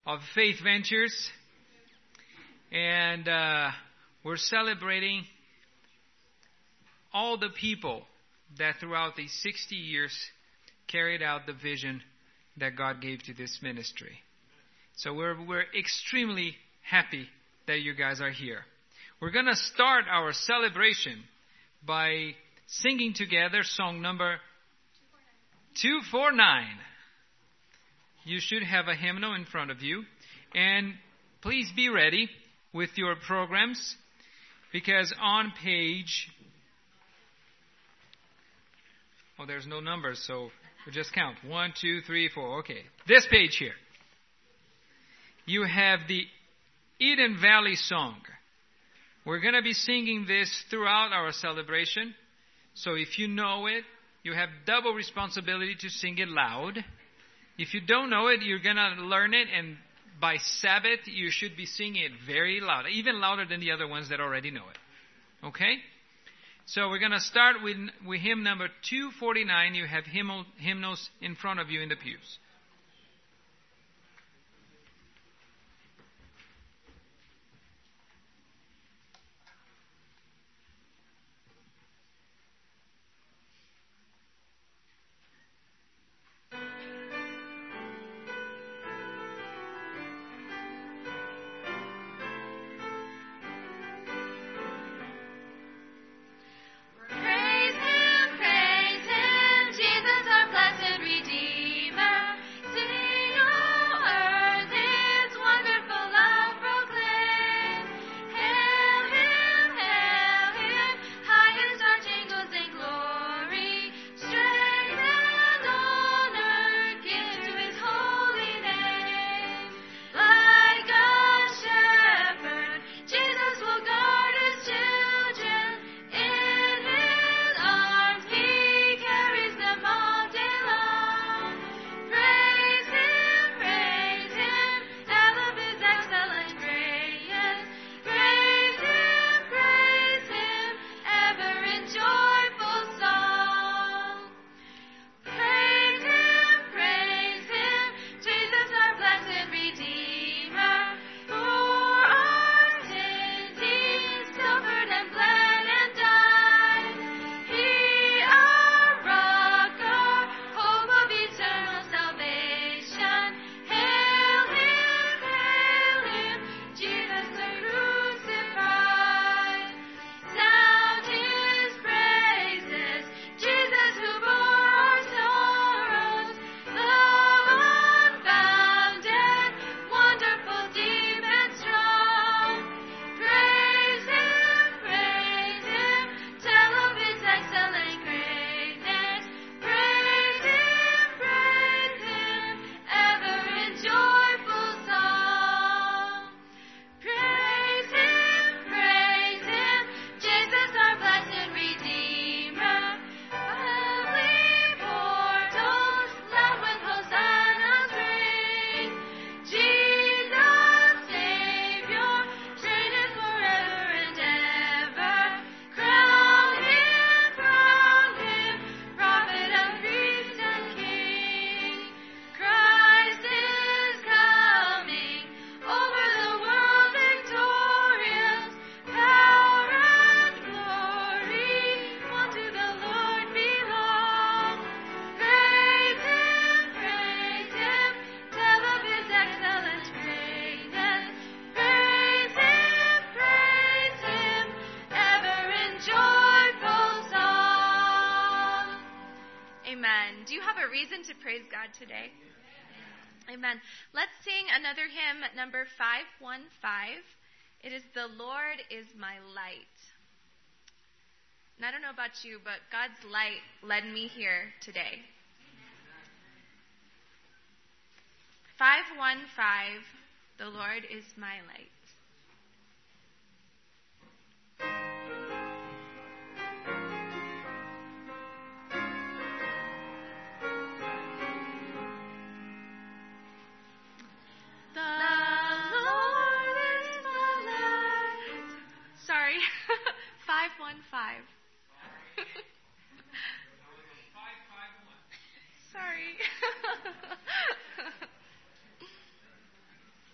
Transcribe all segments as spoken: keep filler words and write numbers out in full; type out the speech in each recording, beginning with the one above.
of Faith Ventures. And uh, we're celebrating all the people that throughout these sixty years carried out the vision that God gave to this ministry. So we're we're extremely happy that you guys are here. We're going to start our celebration by singing together song number two forty-nine. You should have a hymnal in front of you. And please be ready with your programs, because on page... Oh, there's no numbers, so we'll just count. One, two, three, four. Okay. This page here. You have the Eden Valley song. We're going to be singing this throughout our celebration. So if you know it, you have double responsibility to sing it loud. If you don't know it, you're going to learn it, and by Sabbath, you should be singing it very loud, even louder than the other ones that already know it. Okay? So we're going to start with, with hymn number two forty-nine. You have hymnal, hymnals in front of you in the pews. Today. Amen. Let's sing another hymn, number five one five. It is "The Lord is My Light." And I don't know about you, but God's light led me here today. five one five, "The Lord is My Light." five one five. Sorry.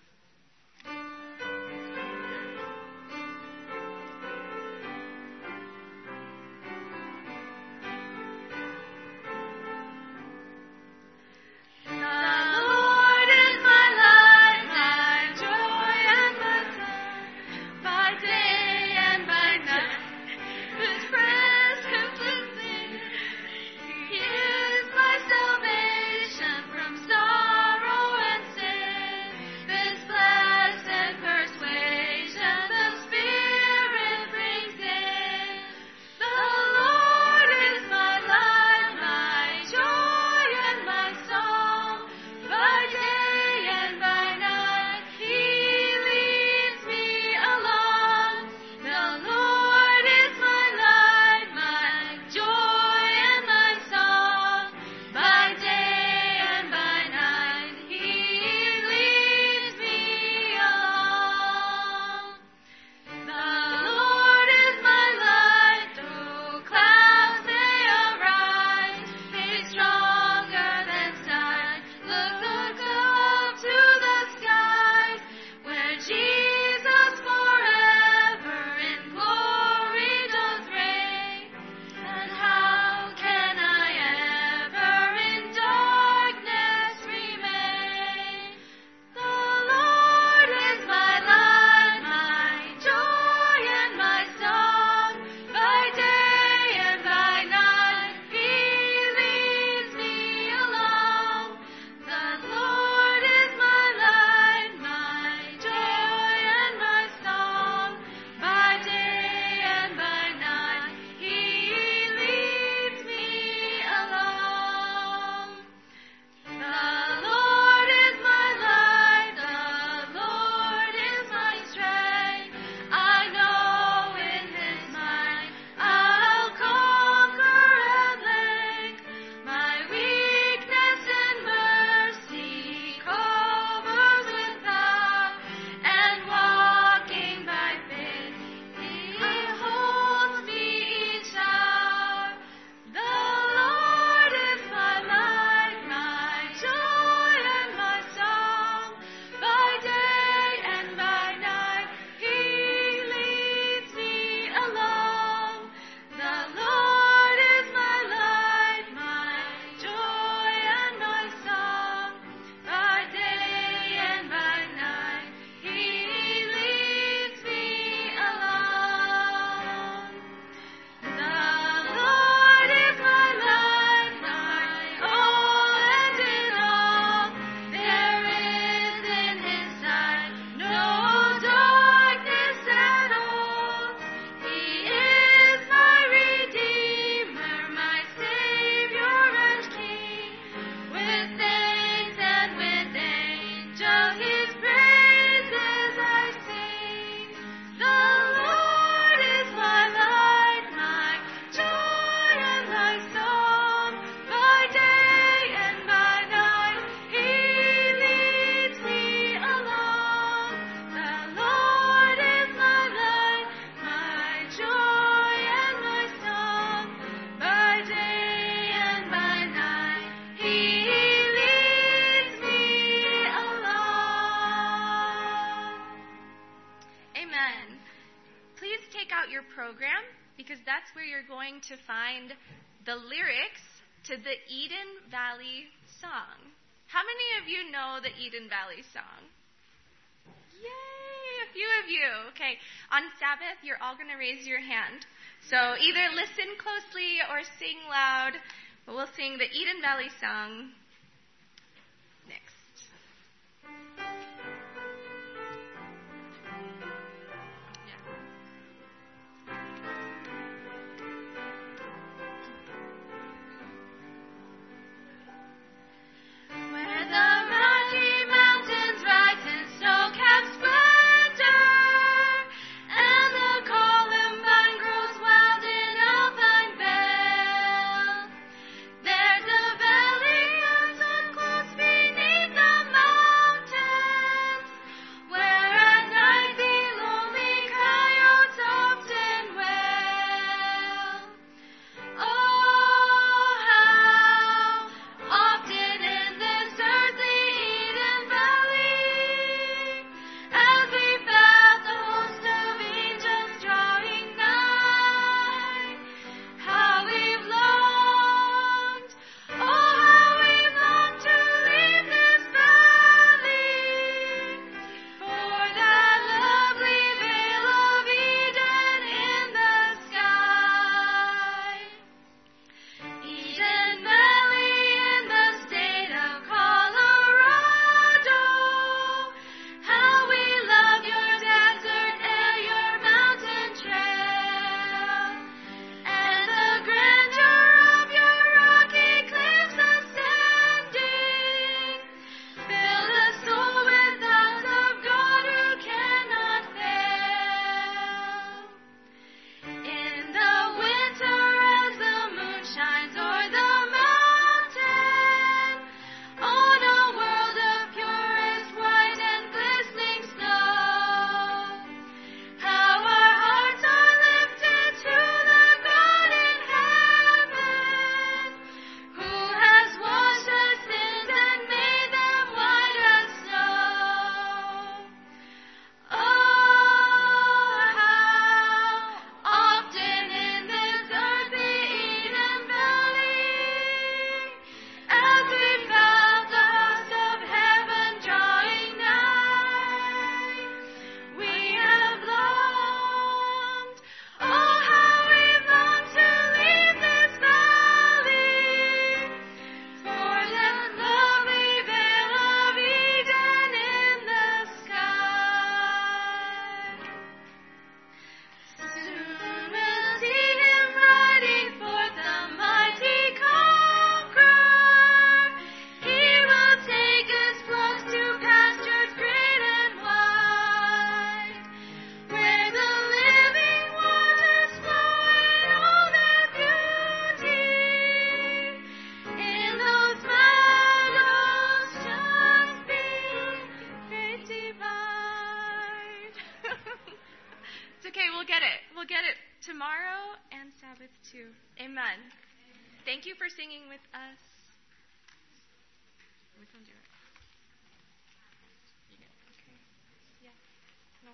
take out your program because that's where you're going to find the lyrics to the Eden Valley song. How many of you know the Eden Valley song? Yay, a few of you. Okay, on Sabbath, you're all going to raise your hand. So either listen closely or sing loud, but we'll sing the Eden Valley song next. Tomorrow and Sabbath too. Amen. Thank you for singing with us. We can do it. Okay. Yeah. No.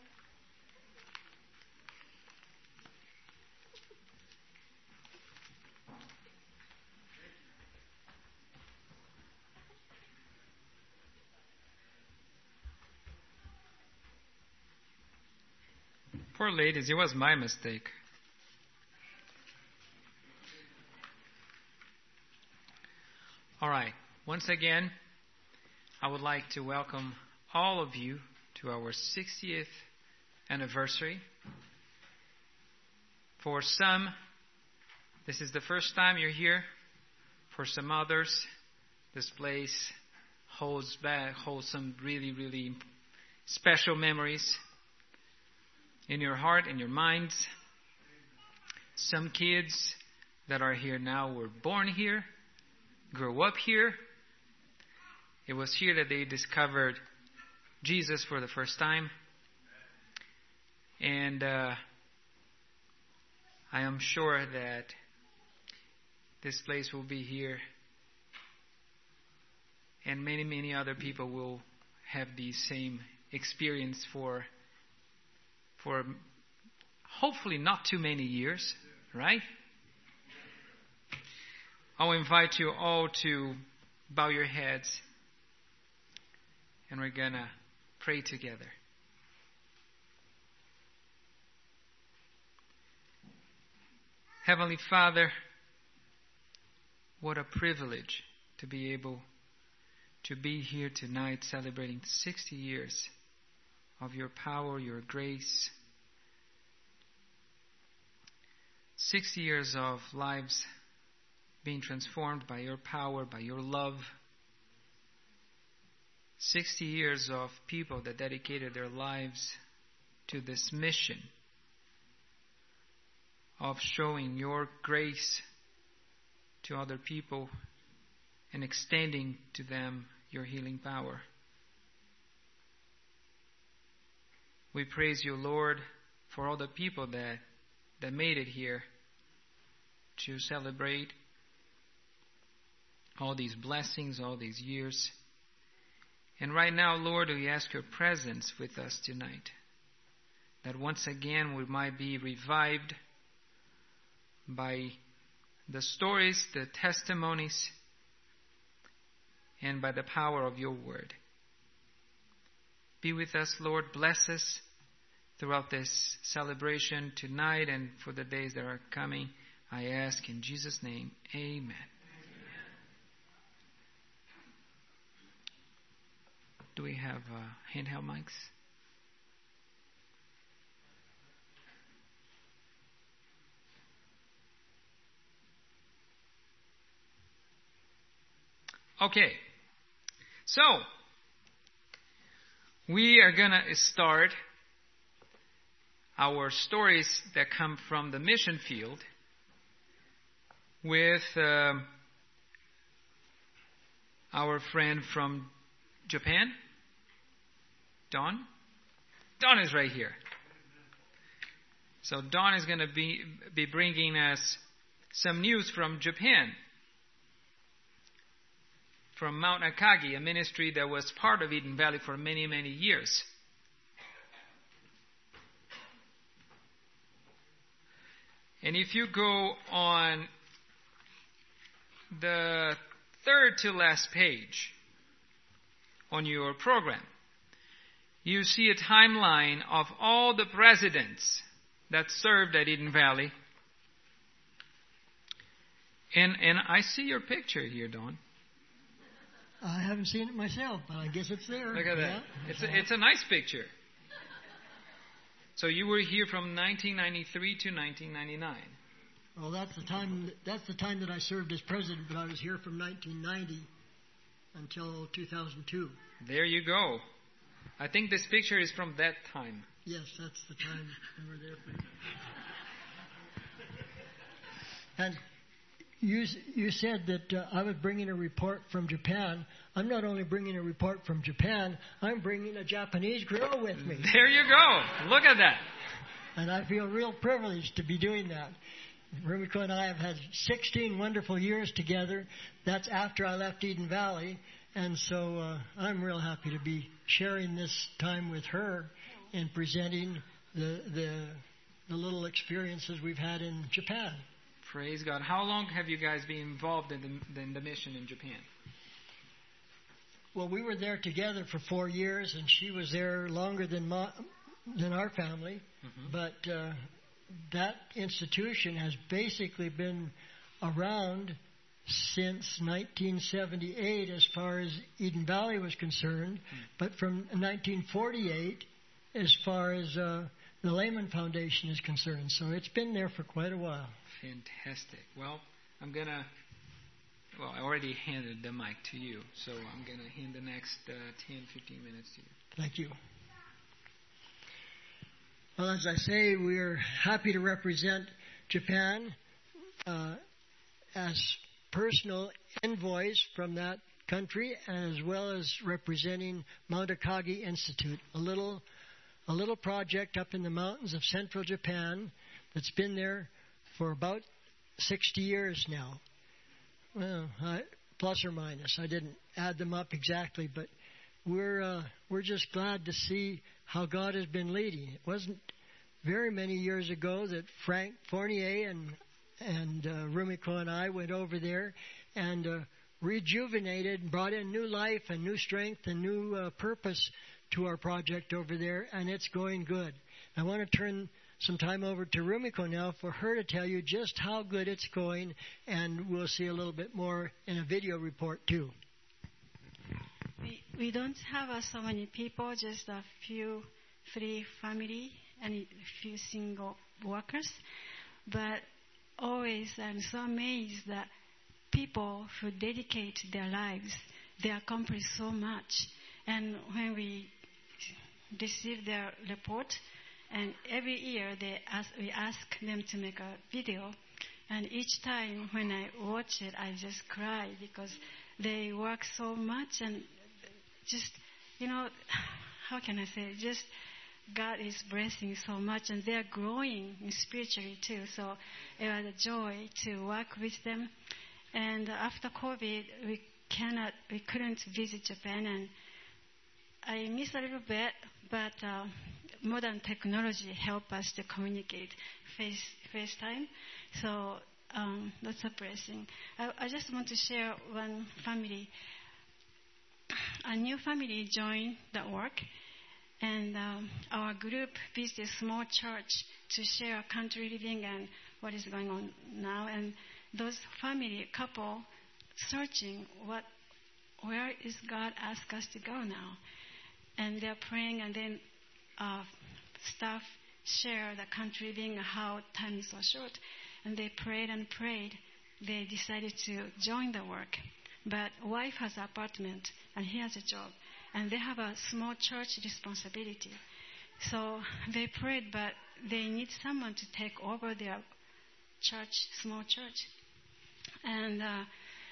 Poor ladies, it was my mistake. All right. Once again, I would like to welcome all of you to our sixtieth anniversary. For some, this is the first time you're here. For some others, this place holds back, holds some really, really special memories in your heart, in your minds. Some kids that are here now were born here, grew up here. It was here that they discovered Jesus for the first time. And uh, I am sure that this place will be here, and many, many other people will have the same experience for for hopefully not too many years, right? I'll invite you all to bow your heads and we're going to pray together. Heavenly Father, what a privilege to be able to be here tonight celebrating sixty years of your power, your grace. sixty years of lives being transformed by your power, by your love. sixty years of people that dedicated their lives to this mission of showing your grace to other people and extending to them your healing power. We praise you, Lord, for all the people that, that made it here to celebrate all these blessings, all these years. And right now, Lord, we ask your presence with us tonight, that once again we might be revived by the stories, the testimonies, and by the power of your word. Be with us, Lord. Bless us throughout this celebration tonight and for the days that are coming. I ask in Jesus' name, amen. Amen. Do we have uh, handheld mics? Okay, so we are going to start our stories that come from the mission field with uh, our friend from Japan, Don. Don is right here. So Don is going to be, be bringing us some news from Japan. From Mount Akagi, a ministry that was part of Eden Valley for many, many years. And if you go on the third to last page on your program, you see a timeline of all the presidents that served at Eden Valley. And, and I see your picture here, Dawn. I haven't seen it myself, but I guess it's there. Look at yeah. that. It's a, it's a nice picture. So you were here from nineteen ninety-three to nineteen ninety-nine. Well, that's the time. That's the time that I served as president, but I was here from nineteen ninety until two thousand two. There you go. I think this picture is from that time. Yes, that's the time we were there. And You you said that uh, I was bringing a report from Japan. I'm not only bringing a report from Japan, I'm bringing a Japanese girl with me. There you go. Look at that. And I feel real privileged to be doing that. Rumiko and I have had sixteen wonderful years together. That's after I left Eden Valley. And so uh, I'm real happy to be sharing this time with her and presenting the, the, the little experiences we've had in Japan. Praise God. How long have you guys been involved in the, in the mission in Japan? Well, we were there together for four years, and she was there longer than my, than our family. Mm-hmm. But uh, that institution has basically been around since nineteen seventy-eight as far as Eden Valley was concerned, mm-hmm. but from nineteen forty-eight as far as uh, the Lehman Foundation is concerned. So it's been there for quite a while. Fantastic. Well, I'm going to, well, I already handed the mic to you, so I'm going to hand the next uh, ten, fifteen minutes to you. Thank you. Well, as I say, we're happy to represent Japan uh, as personal envoys from that country, as well as representing Mount Akagi Institute, a little, a little project up in the mountains of central Japan that's been there for about sixty years now. Well, I, plus or minus. I didn't add them up exactly, but we're uh, we're just glad to see how God has been leading. It wasn't very many years ago that Frank Fournier and and uh, Rumiko and I went over there and uh, rejuvenated and brought in new life and new strength and new uh, purpose to our project over there, and it's going good. I want to turn some time over to Rumiko now for her to tell you just how good it's going, and we'll see a little bit more in a video report too. We, we don't have uh, so many people, just a few free family and a few single workers. But always I'm so amazed that people who dedicate their lives, they accomplish so much. And when we receive their report, and every year they ask, we ask them to make a video. And each time when I watch it, I just cry because they work so much and just, you know, how can I say, just God is blessing so much, and they are growing spiritually too. So it was a joy to work with them. And after COVID, we cannot, we couldn't visit Japan, and I miss a little bit, but uh, modern technology help us to communicate face FaceTime. So um, that's a blessing. I, I just want to share one family. A new family joined the work. And um, our group visited a small church to share country living and what is going on now. And those family couple searching what, where is God ask us to go now? And they're praying, and then uh, staff share the country living, how time is so short. And they prayed and prayed. They decided to join the work. But wife has an apartment, and he has a job. And they have a small church responsibility. So they prayed, but they need someone to take over their church, small church. And uh,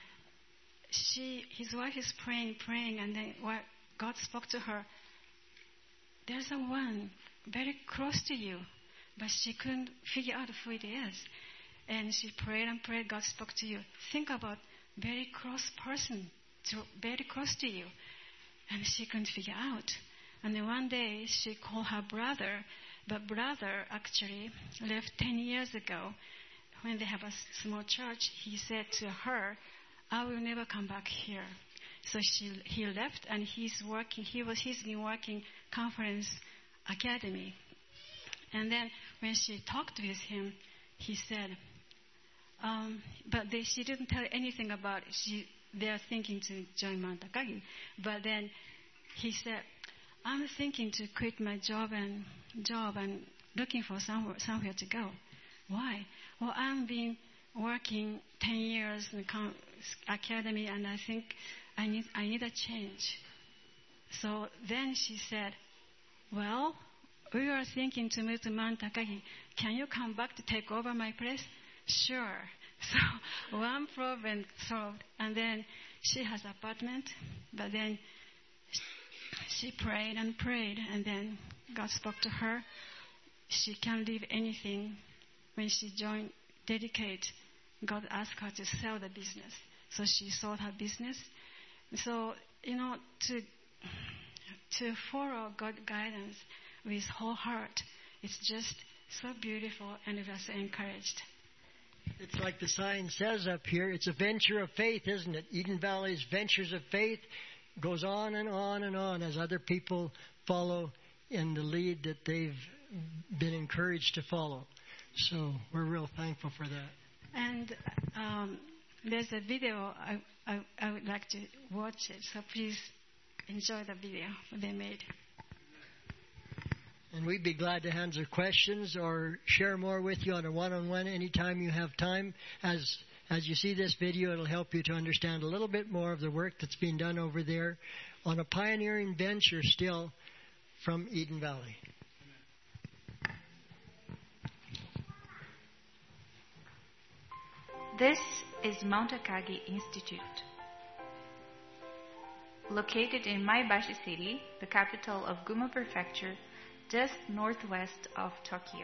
she, his wife is praying, praying, and then God spoke to her. There's a one very close to you, but she couldn't figure out who it is. And she prayed and prayed. God spoke to you. Think about very close person, to, very close to you. And she couldn't figure out. And then one day she called her brother, but brother actually left ten years ago. When they have a small church, he said to her, I will never come back here. So she, he left, and he's working, he was, he's been working conference academy. And then when she talked with him, he said, um, but they, she didn't tell anything about it. She, they are thinking to join Mount Akagi. But then he said, I'm thinking to quit my job and job and looking for somewhere, somewhere to go. Why? Well, I've been working ten years in the academy, and I think I need, I need a change. So then she said, well, we are thinking to move to Mount Akagi. Can you come back to take over my place? Sure. So one problem solved, and then she has an apartment, but then she prayed and prayed, and then God spoke to her. She can't leave anything. When she joined, dedicate, God asked her to sell the business. So she sold her business. So, you know, to to follow God's guidance with whole heart, it's just so beautiful, and we are so encouraged. It's like the sign says up here, it's a venture of faith, isn't it? Eden Valley's Ventures of Faith goes on and on and on as other people follow in the lead that they've been encouraged to follow. So we're real thankful for that. And um, there's a video, I, I, I would like to watch it, so please enjoy the video they made. And we'd be glad to answer questions or share more with you on a one-on-one anytime you have time. As as you see this video, it'll help you to understand a little bit more of the work that's being done over there on a pioneering venture still from Eden Valley. This is Mount Akagi Institute. Located in Maebashi City, the capital of Gunma Prefecture, just northwest of Tokyo.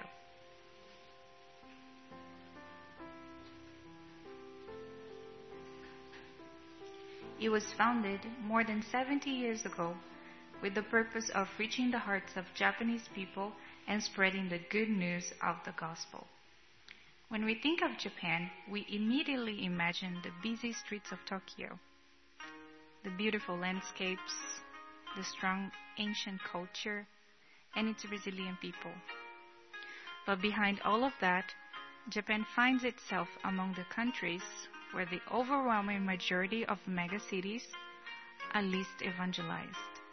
It was founded more than seventy years ago with the purpose of reaching the hearts of Japanese people and spreading the good news of the gospel. When we think of Japan, we immediately imagine the busy streets of Tokyo, the beautiful landscapes, the strong ancient culture, and its resilient people. But behind all of that, Japan finds itself among the countries where the overwhelming majority of megacities are least evangelized.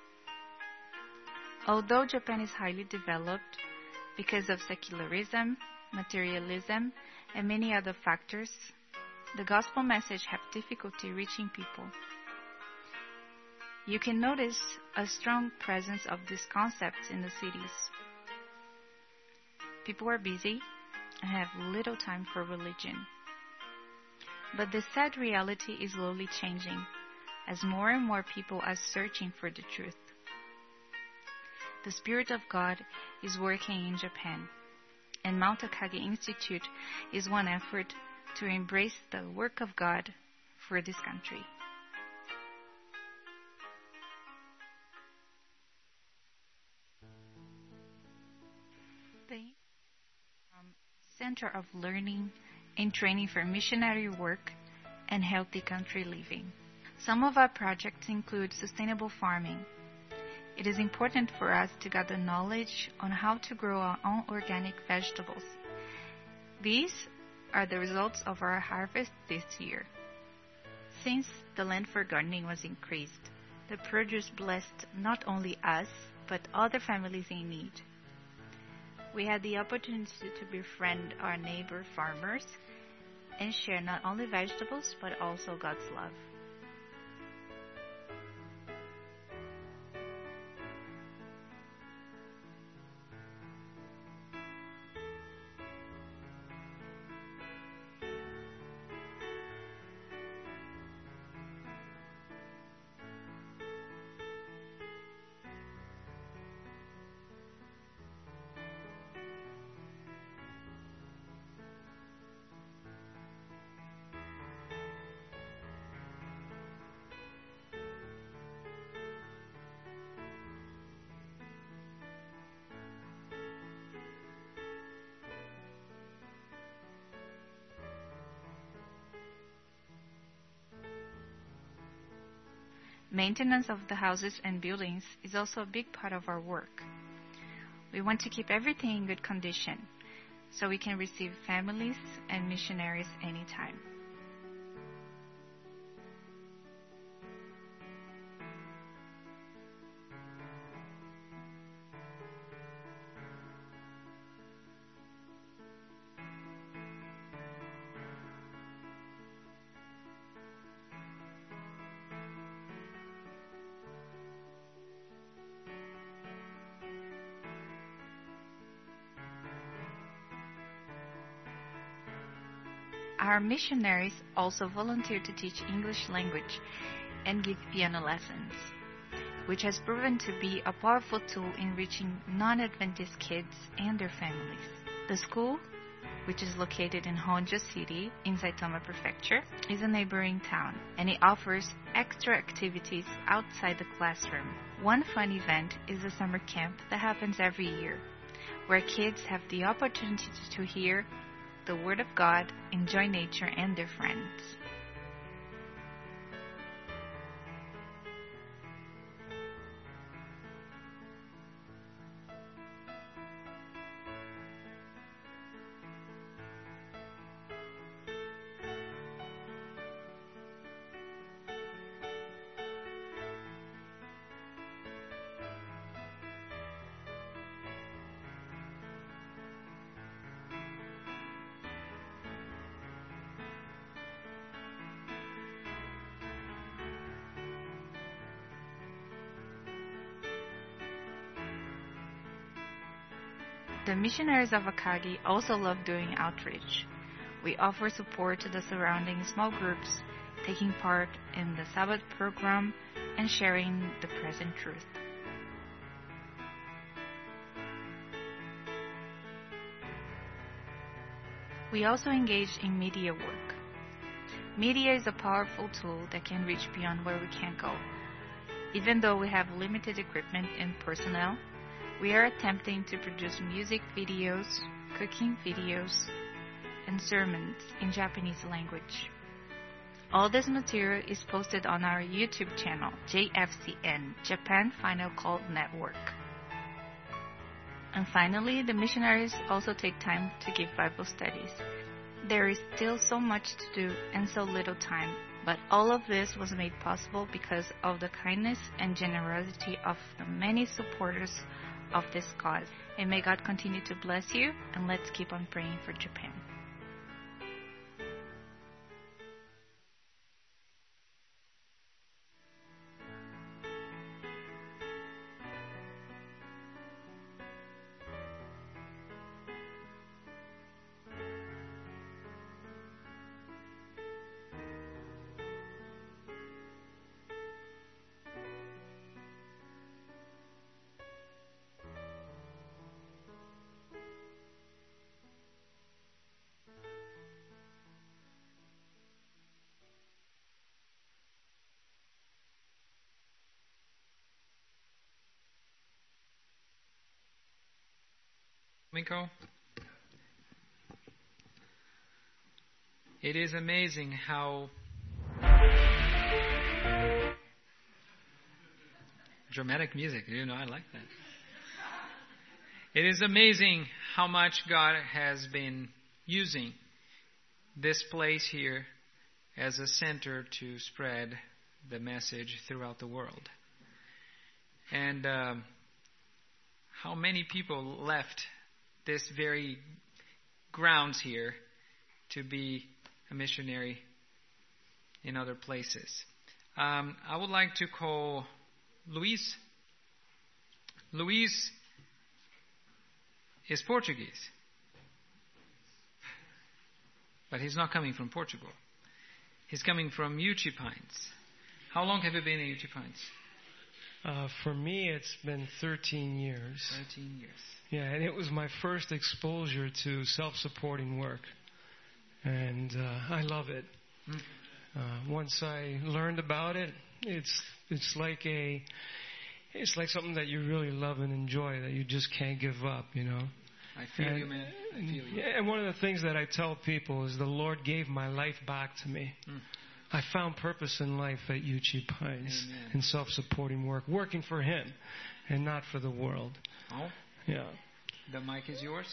Although Japan is highly developed because of secularism, materialism, and many other factors, the gospel message have difficulty reaching people. You can notice a strong presence of these concepts in the cities. People are busy and have little time for religion. But the sad reality is slowly changing as more and more people are searching for the truth. The Spirit of God is working in Japan, and Mount Akagi Institute is one effort to embrace the work of God for this country. The um, Center of Learning and Training for Missionary Work and Healthy Country Living. Some of our projects include sustainable farming. It is important for us to gather knowledge on how to grow our own organic vegetables. These are the results of our harvest this year. Since the land for gardening was increased, the produce blessed not only us, but other families in need. We had the opportunity to befriend our neighbor farmers and share not only vegetables, but also God's love. Maintenance of the houses and buildings is also a big part of our work. We want to keep everything in good condition so we can receive families and missionaries anytime. Our missionaries also volunteer to teach English language and give piano lessons, which has proven to be a powerful tool in reaching non-Adventist kids and their families. The school, which is located in Honjo City in Saitama Prefecture, is a neighboring town, and it offers extra activities outside the classroom. One fun event is a summer camp that happens every year, where kids have the opportunity to hear the Word of God, enjoy nature and their friends. The missionaries of Akagi also love doing outreach. We offer support to the surrounding small groups, taking part in the Sabbath program, and sharing the present truth. We also engage in media work. Media is a powerful tool that can reach beyond where we can go. Even though we have limited equipment and personnel, we are attempting to produce music videos, cooking videos, and sermons in Japanese language. All this material is posted on our YouTube channel, J F C N, Japan Final Call Network. And finally, the missionaries also take time to give Bible studies. There is still so much to do and so little time, but all of this was made possible because of the kindness and generosity of the many supporters of this cause. And may God continue to bless you, and let's keep on praying for Japan. Miko? It is amazing how dramatic music, you know, I like that. It is amazing how much God has been using this place here as a center to spread the message throughout the world. And um, how many people left this very grounds here to be a missionary in other places. Um, I would like to call Luis. Luis is Portuguese, but he's not coming from Portugal. He's coming from Uchee Pines. How long have you been in Uchee Pines? Uh, for me, it's been thirteen years. thirteen years. Yeah, and it was my first exposure to self-supporting work. And uh, I love it. Mm. Uh, once I learned about it, it's it's like a it's like something that you really love and enjoy, that you just can't give up, you know. I feel and, you, man. I feel you. Yeah, and one of the things that I tell people is the Lord gave my life back to me. Mm. I found purpose in life at Uchee Pines. Amen. In self-supporting work, working for Him and not for the world. Oh, Yeah. the mic is yours.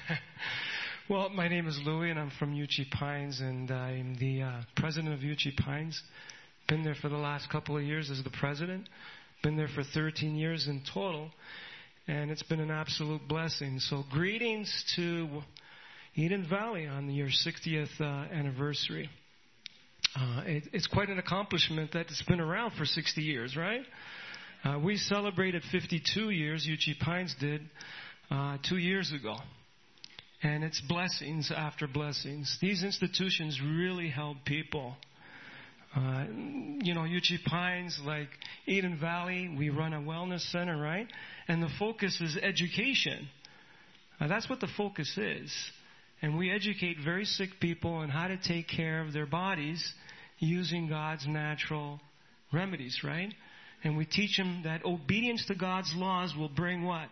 Well, my name is Louie, and I'm from Uchee Pines, and I'm the uh, president of Uchee Pines. Been there for the last couple of years as the president. Been there for thirteen years in total, and it's been an absolute blessing. So greetings to Eden Valley on your sixtieth uh, anniversary. Uh, it, it's quite an accomplishment that it's been around for sixty years, right? Uh, we celebrated fifty-two years, Uchee Pines did, uh, two years ago. And it's blessings after blessings. These institutions really help people. Uh, you know, Uchee Pines, like Eden Valley, we run a wellness center, right? And the focus is education. Uh, that's what the focus is. And we educate very sick people on how to take care of their bodies using God's natural remedies, right? And we teach them that obedience to God's laws will bring what?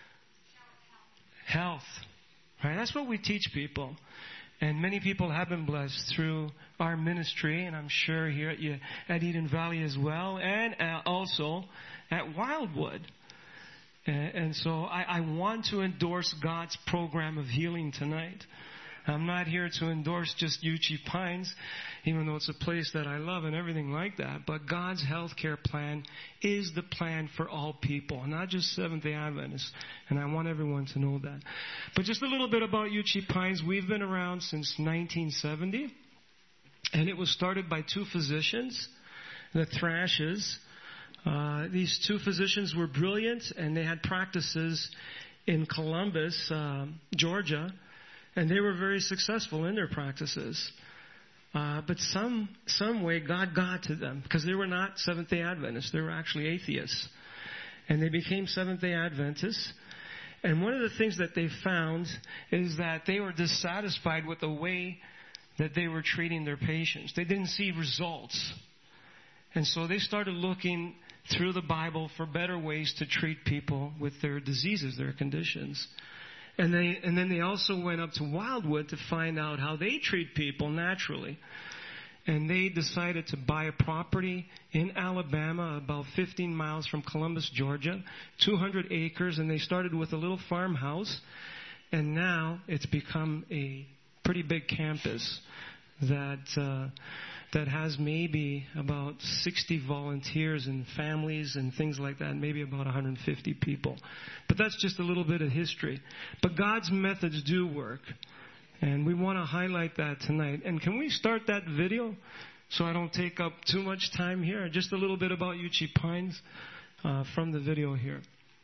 Health. Right? That's what we teach people. And many people have been blessed through our ministry, and I'm sure here at, at Eden Valley as well, and also at Wildwood. And, and so I, I want to endorse God's program of healing tonight. I'm not here to endorse just Uchee Pines, even though it's a place that I love and everything like that. But God's health care plan is the plan for all people, not just Seventh-day Adventists. And I want everyone to know that. But just a little bit about Uchee Pines. We've been around since nineteen seventy. And it was started by two physicians, the Thrashes. Uh, these two physicians were brilliant, and they had practices in Columbus, uh, Georgia. And they were very successful in their practices. Uh, but some some way God got to them, because they were not Seventh-day Adventists. They were actually atheists. And they became Seventh-day Adventists. And one of the things that they found is that they were dissatisfied with the way that they were treating their patients. They didn't see results. And so they started looking through the Bible for better ways to treat people with their diseases, their conditions. And they and then they also went up to Wildwood to find out how they treat people naturally. And they decided to buy a property in Alabama, about fifteen miles from Columbus, Georgia, two hundred acres, and they started with a little farmhouse. And now it's become a pretty big campus that uh, that has maybe about sixty volunteers and families and things like that, maybe about one hundred fifty people. But that's just a little bit of history. But God's methods do work. And we want to highlight that tonight. And can we start that video so I don't take up too much time here? Just a little bit about Uchee Pines uh, from the video here.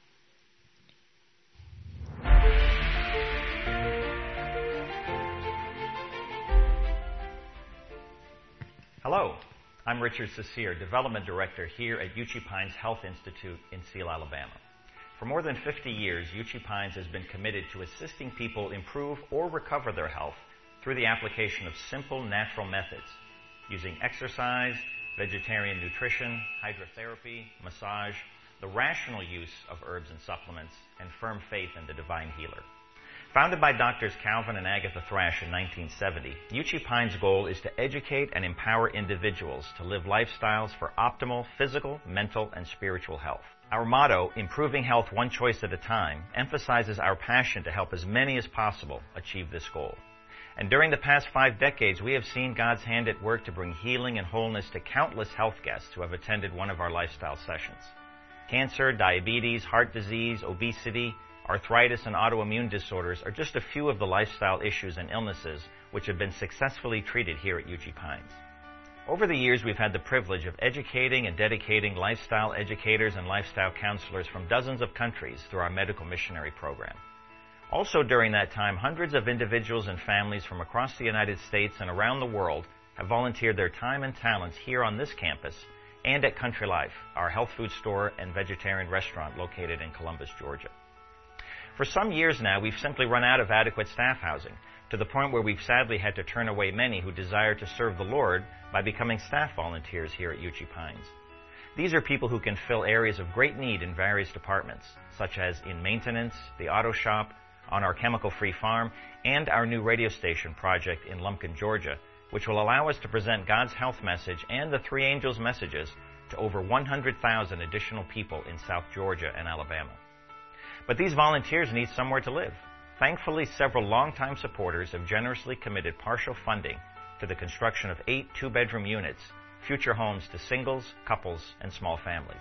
Hello, I'm Richard Cecere, Development Director here at Uchee Pines Health Institute in Seal, Alabama. For more than fifty years, Uchee Pines has been committed to assisting people improve or recover their health through the application of simple natural methods, using exercise, vegetarian nutrition, hydrotherapy, massage, the rational use of herbs and supplements, and firm faith in the divine healer. Founded by Doctors Calvin and Agatha Thrash in nineteen seventy, Uchee Pines' goal is to educate and empower individuals to live lifestyles for optimal physical, mental, and spiritual health. Our motto, Improving Health One Choice at a Time, emphasizes our passion to help as many as possible achieve this goal. And during the past five decades, we have seen God's hand at work to bring healing and wholeness to countless health guests who have attended one of our lifestyle sessions. Cancer, diabetes, heart disease, obesity, arthritis, and autoimmune disorders are just a few of the lifestyle issues and illnesses which have been successfully treated here at Uchee Pines. Over the years, we've had the privilege of educating and dedicating lifestyle educators and lifestyle counselors from dozens of countries through our medical missionary program. Also during that time, hundreds of individuals and families from across the United States and around the world have volunteered their time and talents here on this campus and at Country Life, our health food store and vegetarian restaurant located in Columbus, Georgia. For some years now, we've simply run out of adequate staff housing, to the point where we've sadly had to turn away many who desire to serve the Lord by becoming staff volunteers here at Uchee Pines. These are people who can fill areas of great need in various departments, such as in maintenance, the auto shop, on our chemical-free farm, and our new radio station project in Lumpkin, Georgia, which will allow us to present God's health message and the three angels' messages to over one hundred thousand additional people in South Georgia and Alabama. But these volunteers need somewhere to live. Thankfully, several longtime supporters have generously committed partial funding to the construction of eight two-bedroom units, future homes to singles, couples, and small families.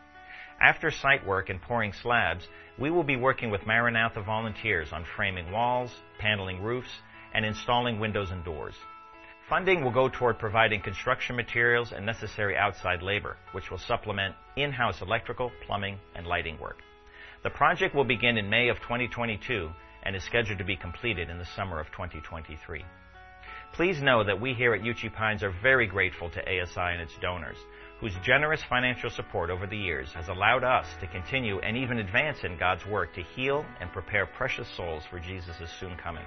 After site work and pouring slabs, we will be working with Maranatha volunteers on framing walls, paneling roofs, and installing windows and doors. Funding will go toward providing construction materials and necessary outside labor, which will supplement in-house electrical, plumbing, and lighting work. The project will begin in May of twenty twenty-two and is scheduled to be completed in the summer of twenty twenty-three. Please know that we here at Uchee Pines are very grateful to A S I and its donors, whose generous financial support over the years has allowed us to continue and even advance in God's work to heal and prepare precious souls for Jesus' soon coming.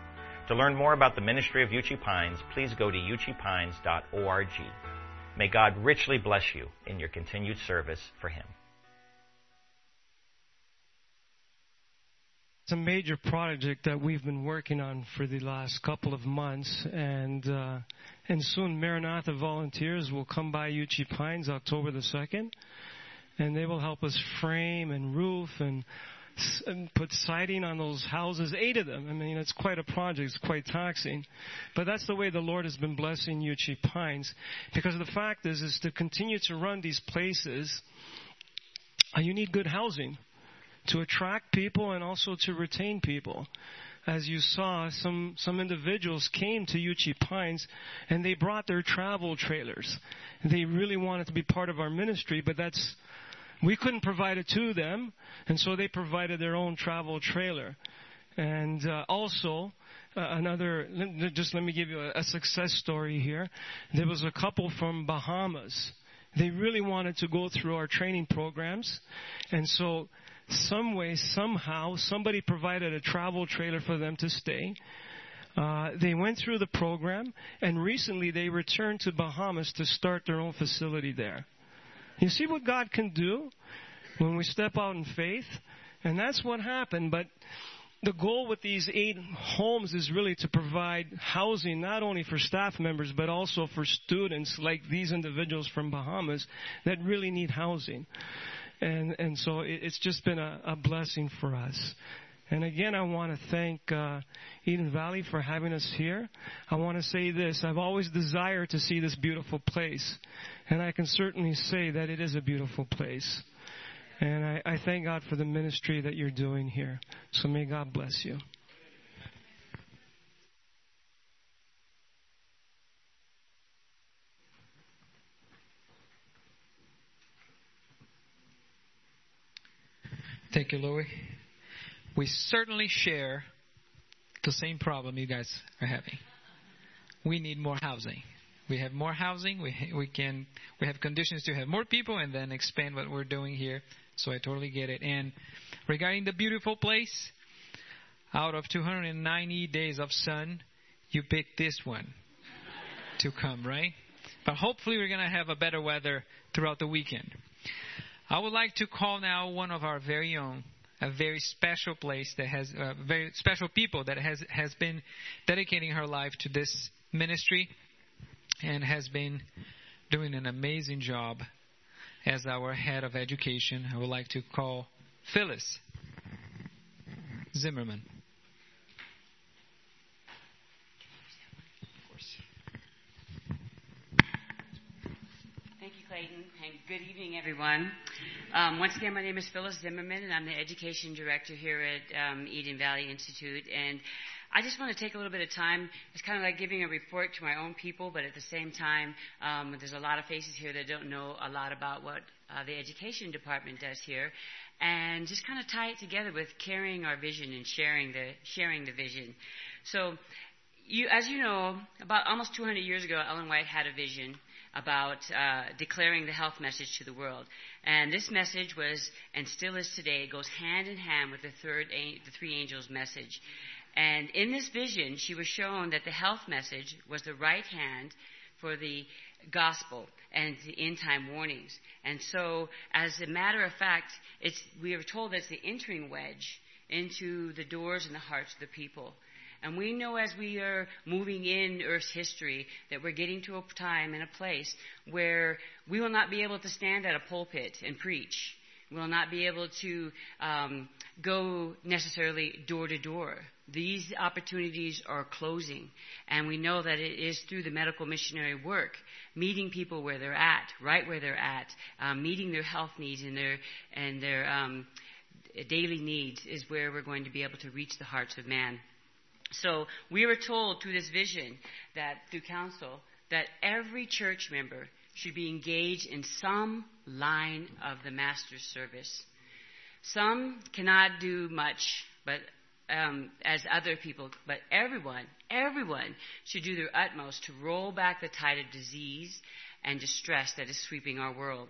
To learn more about the ministry of Uchee Pines, please go to uchee pines dot org. May God richly bless you in your continued service for Him. It's a major project that we've been working on for the last couple of months, and uh, and soon Maranatha volunteers will come by Uchee Pines October the second, and they will help us frame and roof and, and put siding on those houses, eight of them. I mean, it's quite a project. It's quite taxing. But that's the way the Lord has been blessing Uchee Pines, because the fact is, is to continue to run these places, uh, you need good housing to attract people and also to retain people. As you saw, some, some individuals came to Uchee Pines and they brought their travel trailers. They really wanted to be part of our ministry, but that's we couldn't provide it to them, and so they provided their own travel trailer. And uh, also, uh, another, just let me give you a, a success story here. There was a couple from Bahamas. They really wanted to go through our training programs, and so some way, somehow, somebody provided a travel trailer for them to stay. Uh, they went through the program, and recently they returned to Bahamas to start their own facility there. You see what God can do when we step out in faith? And that's what happened. But the goal with these eight homes is really to provide housing not only for staff members but also for students like these individuals from Bahamas that really need housing. And and so it, it's just been a, a blessing for us. And again, I want to thank uh, Eden Valley for having us here. I want to say this. I've always desired to see this beautiful place. And I can certainly say that it is a beautiful place. And I, I thank God for the ministry that you're doing here. So may God bless you. Thank you, Louie. We certainly share the same problem you guys are having. We need more housing. We have more housing. We we can we have conditions to have more people and then expand what we're doing here. So I totally get it. And regarding the beautiful place, out of two hundred ninety days of sun, you picked this one to come, right? But hopefully we're going to have a better weather throughout the weekend. I would like to call now one of our very own, a very special place that has uh, very special people that has has been dedicating her life to this ministry and has been doing an amazing job as our head of education. I would like to call Phyllis Zimmerman. Thank you, Clayton, and good evening, everyone. Um, once again, my name is Phyllis Zimmerman, and I'm the Education Director here at um, Eden Valley Institute. And I just want to take a little bit of time. It's kind of like giving a report to my own people, but at the same time, um, there's a lot of faces here that don't know a lot about what uh, the Education Department does here, and just kind of tie it together with carrying our vision and sharing the sharing the vision. So, you, as you know, about almost two hundred years ago, Ellen White had a vision about uh, declaring the health message to the world. And this message was, and still is today, goes hand in hand with the third, the three angels' message. And in this vision, she was shown that the health message was the right hand for the gospel and the end-time warnings. And so, as a matter of fact, it's we are told that it's the entering wedge into the doors and the hearts of the people. And we know as we are moving in Earth's history that we're getting to a time and a place where we will not be able to stand at a pulpit and preach. We will not be able to um, go necessarily door to door. These opportunities are closing, and we know that it is through the medical missionary work, meeting people where they're at, right where they're at, um, meeting their health needs and their and their um, daily needs is where we're going to be able to reach the hearts of man. So we were told through this vision that through counsel that every church member should be engaged in some line of the Master's service. Some cannot do much, but um, as other people, but everyone, everyone should do their utmost to roll back the tide of disease and distress that is sweeping our world.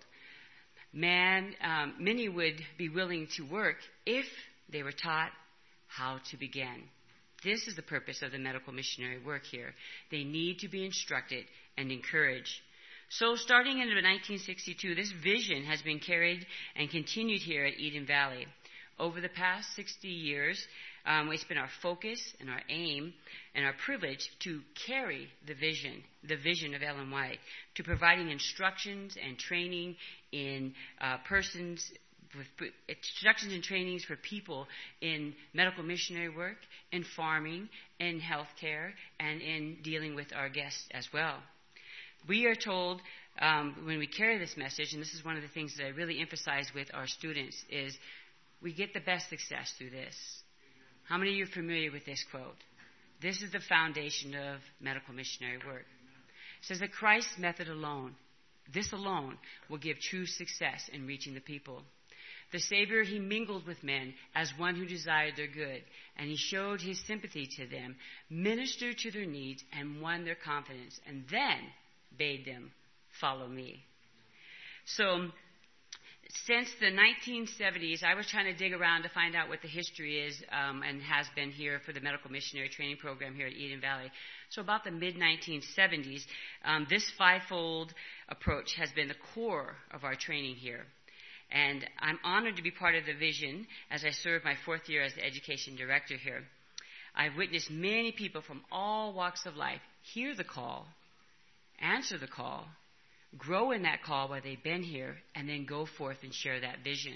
Man, um, many would be willing to work if they were taught how to begin. This is the purpose of the medical missionary work here. They need to be instructed and encouraged. So starting in nineteen sixty-two, this vision has been carried and continued here at Eden Valley. Over the past sixty years, um, it's been our focus and our aim and our privilege to carry the vision, the vision of Ellen White, to providing instructions and training in uh, persons, with instructions and trainings for people in medical missionary work, in farming, in healthcare, and in dealing with our guests as well. We are told um, when we carry this message, and this is one of the things that I really emphasize with our students, is we get the best success through this. How many of you are familiar with this quote? This is the foundation of medical missionary work. It says that Christ's method alone, this alone, will give true success in reaching the people. The Savior, he mingled with men as one who desired their good, and he showed his sympathy to them, ministered to their needs, and won their confidence, and then bade them follow me. So since the nineteen seventies, I was trying to dig around to find out what the history is um, and has been here for the Medical Missionary Training Program here at Eden Valley. So about the mid nineteen seventies, um, this fivefold approach has been the core of our training here. And I'm honored to be part of the vision as I serve my fourth year as the education director here. I've witnessed many people from all walks of life hear the call, answer the call, grow in that call while they've been here, and then go forth and share that vision.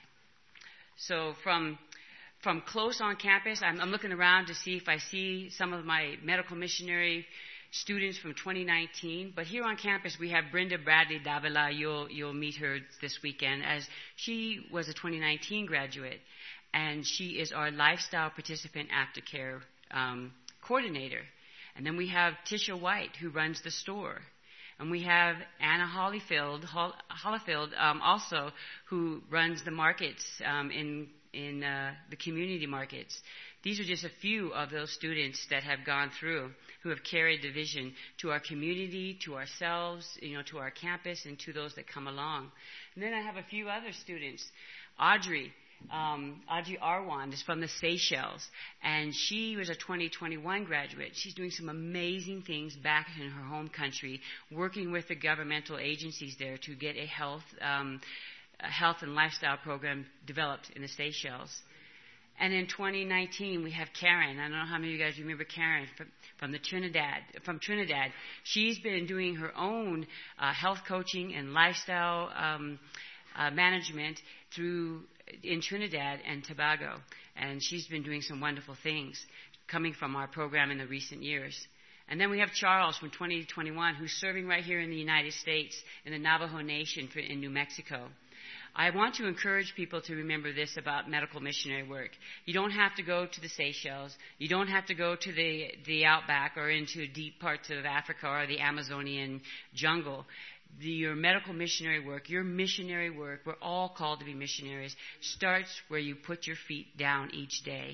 So from from close on campus, I'm, I'm looking around to see if I see some of my medical missionary students from twenty nineteen. But here on campus, we have Brenda Bradley Davila. You'll, you'll meet her this weekend, as she was a twenty nineteen graduate, and she is our lifestyle participant aftercare um, coordinator. And then we have Tisha White, who runs the store. And we have Anna Hollifield, Hol- Hollifield um, also, who runs the markets um, in in uh, the community markets. These are just a few of those students that have gone through, who have carried the vision to our community, to ourselves, you know, to our campus, and to those that come along. And then I have a few other students. Audrey, um, Audrey Arwan is from the Seychelles, and she was a twenty twenty-one graduate. She's doing some amazing things back in her home country, working with the governmental agencies there to get a health, um, a health and lifestyle program developed in the Seychelles. And in twenty nineteen, we have Karen. I don't know how many of you guys remember Karen from, from the Trinidad. From Trinidad, she's been doing her own uh, health coaching and lifestyle um, uh, management through in Trinidad and Tobago, and she's been doing some wonderful things coming from our program in the recent years. And then we have Charles from twenty twenty-one, who's serving right here in the United States in the Navajo Nation for, in New Mexico. I want to encourage people to remember this about medical missionary work. You don't have to go to the Seychelles. You don't have to go to the, the outback or into deep parts of Africa or the Amazonian jungle. The, your medical missionary work, your missionary work, we're all called to be missionaries, starts where you put your feet down each day.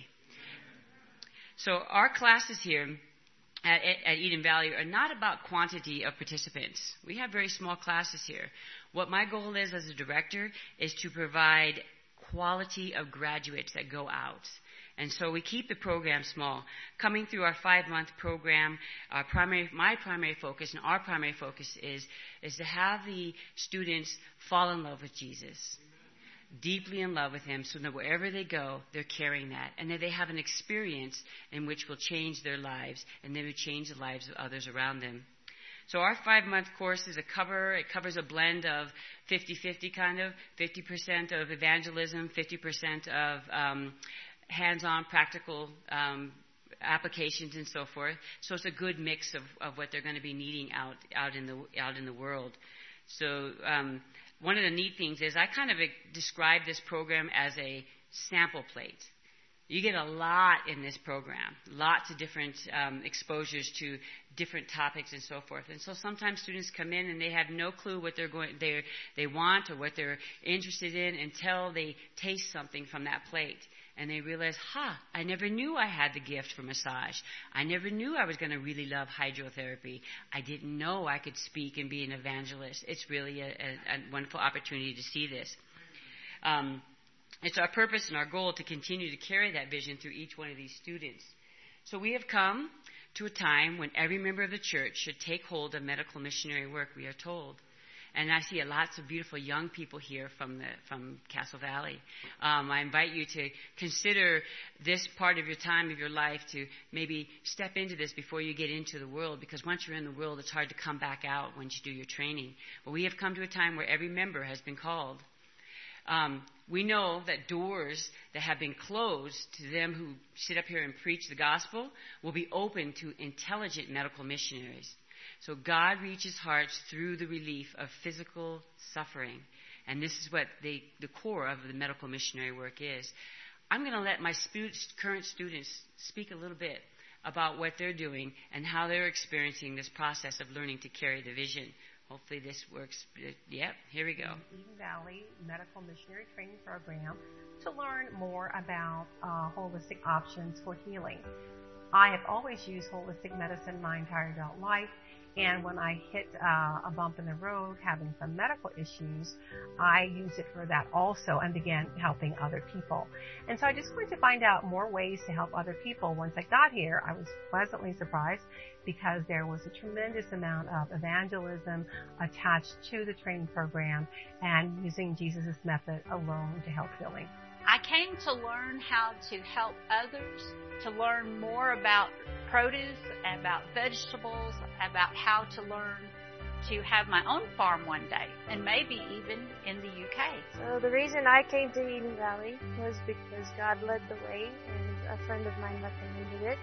So our classes here at, at Eden Valley are not about quantity of participants. We have very small classes here. What my goal is as a director is to provide quality of graduates that go out. And so we keep the program small. Coming through our five-month program, our primary, my primary focus and our primary focus is, is to have the students fall in love with Jesus, deeply in love with Him, so that wherever they go, they're carrying that. And that they have an experience in which will change their lives, and they will change the lives of others around them. So our five-month course is a cover. It covers a blend of fifty-fifty kind of, fifty percent of evangelism, fifty percent of um, hands-on practical um, applications and so forth. So it's a good mix of, of what they're going to be needing out out in the out in the world. So um, one of the neat things is I kind of describe this program as a sample plate. You get a lot in this program, lots of different um, exposures to different topics and so forth. And so sometimes students come in and they have no clue what they're going, they they want or what they're interested in until they taste something from that plate. And they realize, ha, I never knew I had the gift for massage. I never knew I was going to really love hydrotherapy. I didn't know I could speak and be an evangelist. It's really a, a, a wonderful opportunity to see this. Um, It's our purpose and our goal to continue to carry that vision through each one of these students. So we have come to a time when every member of the church should take hold of medical missionary work, we are told. And I see lots of beautiful young people here from the from Castle Valley. Um, I invite you to consider this part of your time of your life to maybe step into this before you get into the world, because once you're in the world, it's hard to come back out once you do your training. But we have come to a time where every member has been called. Um, we know that doors that have been closed to them who sit up here and preach the gospel will be open to intelligent medical missionaries. So God reaches hearts through the relief of physical suffering. And this is what the, the core of the medical missionary work is. I'm going to let my stu- current students speak a little bit about what they're doing and how they're experiencing this process of learning to carry the vision. Hopefully this works. Yep, here we go. Eden Valley Medical Missionary Training Program to learn more about uh, holistic options for healing. I have always used holistic medicine my entire adult life, And when I hit uh, a bump in the road, having some medical issues, I used it for that also and began helping other people. And so I just wanted to find out more ways to help other people. Once I got here, I was pleasantly surprised because there was a tremendous amount of evangelism attached to the training program and using Jesus' method alone to help healing. I came to learn how to help others, to learn more about produce, about vegetables, about how to learn to have my own farm one day, and maybe even in the U K. So the reason I came to Eden Valley was because God led the way, and a friend of mine recommended it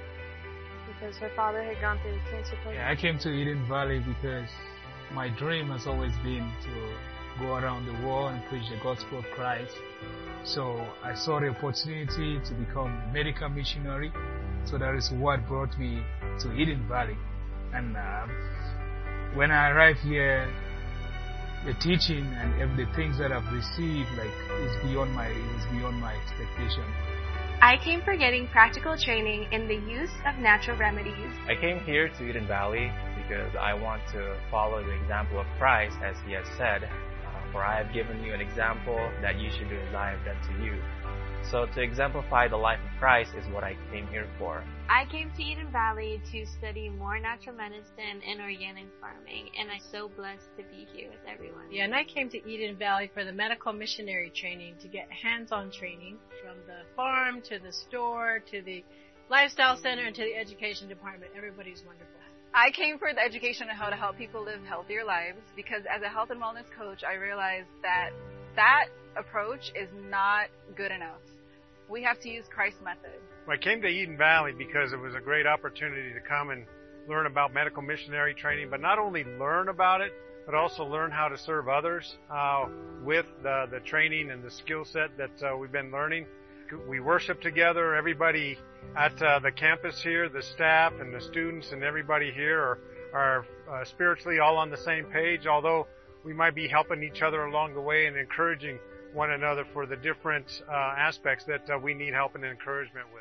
because her father had gone through the cancer program. Yeah, I came to Eden Valley because my dream has always been to go around the world and preach the gospel of Christ. So I saw the opportunity to become a medical missionary. So that is what brought me to Eden Valley. And uh, when I arrived here, the teaching and every, the things that I've received, like, is beyond my, it was beyond my expectation. I came for getting practical training in the use of natural remedies. I came here to Eden Valley because I want to follow the example of Christ, as he has said, for I have given you an example that you should do as I have done to you. So to exemplify the life of Christ is what I came here for. I came to Eden Valley to study more natural medicine and organic farming, and I'm so blessed to be here with everyone. Yeah, and I came to Eden Valley for the medical missionary training, to get hands-on training from the farm to the store to the lifestyle center and to the education department. Everybody's wonderful. I came for the education on how to help people live healthier lives because as a health and wellness coach, I realized that that approach is not good enough. We have to use Christ's method. I came to Eden Valley because it was a great opportunity to come and learn about medical missionary training, but not only learn about it, but also learn how to serve others uh, with the, the training and the skill set that uh, we've been learning. We worship together. Everybody at uh, the campus here, the staff and the students and everybody here are, are uh, spiritually all on the same page, although we might be helping each other along the way and encouraging one another for the different uh, aspects that uh, we need help and encouragement with.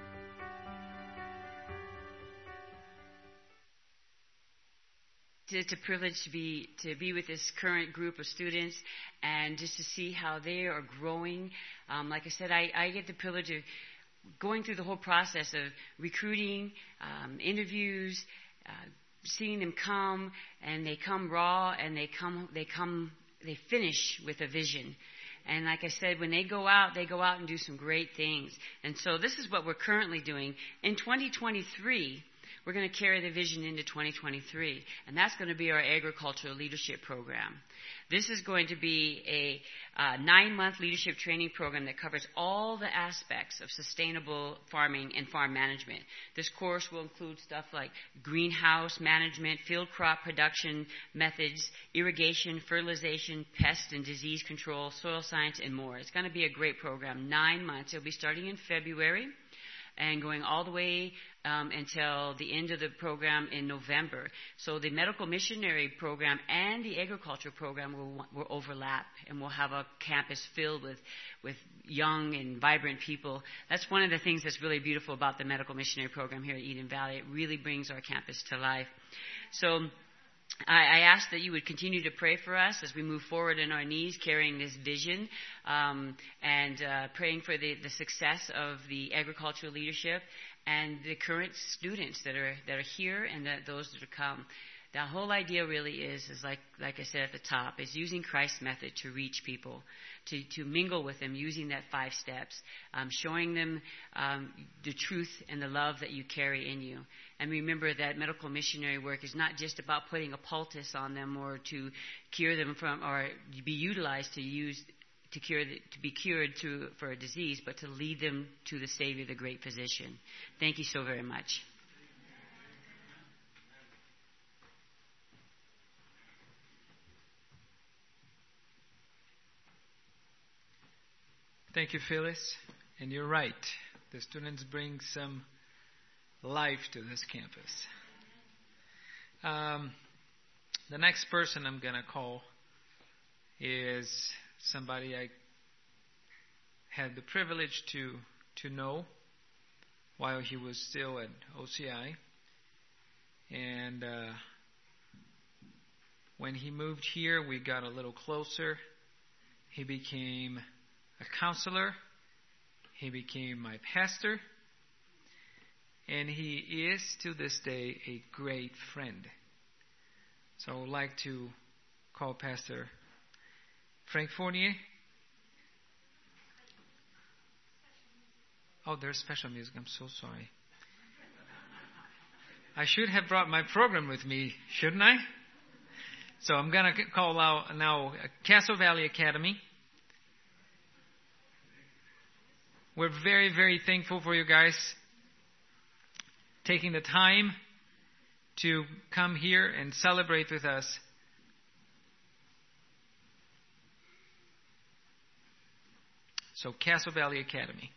It's a privilege to be to be with this current group of students and just to see how they are growing. Um, like I said, I, I get the privilege of going through the whole process of recruiting, um, interviews, uh, seeing them come, and they come raw, and they come they come they finish with a vision. And like I said, when they go out, they go out and do some great things. And so this is what we're currently doing. In twenty twenty-three, we're going to carry the vision into twenty twenty-three, and that's going to be our agricultural leadership program. This is going to be a uh, nine-month leadership training program that covers all the aspects of sustainable farming and farm management. This course will include stuff like greenhouse management, field crop production methods, irrigation, fertilization, pest and disease control, soil science, and more. It's going to be a great program, nine months. It'll be starting in February and going all the way um, until the end of the program in November. So the medical missionary program and the agriculture program will, will overlap, and we'll have a campus filled with, with young and vibrant people. That's one of the things that's really beautiful about the medical missionary program here at Eden Valley. It really brings our campus to life. So I ask that you would continue to pray for us as we move forward in our knees, carrying this vision, um, and uh, praying for the, the success of the agricultural leadership and the current students that are that are here and the, those that are come. The whole idea really is, is like like I said at the top, is using Christ's method to reach people, to, to mingle with them, using that five steps, um, showing them um, the truth and the love that you carry in you. And remember that medical missionary work is not just about putting a poultice on them or to cure them from, or be utilized to use to cure the, to be cured to, for a disease, but to lead them to the Savior, the great physician. Thank you so very much. Thank you, Phyllis. And you're right. The students bring some life to this campus. Um, the next person I'm going to call is somebody I had the privilege to to know while he was still at O C I. And uh, When he moved here, we got a little closer. He became a counselor. He became my pastor. And he is, to this day, a great friend. So I would like to call Pastor Frank Fournier. Oh, there's special music. I'm so sorry. I should have brought my program with me, shouldn't I? So I'm going to call out now Castle Valley Academy. We're very, very thankful for you guys taking the time to come here and celebrate with us. So Castle Valley Academy.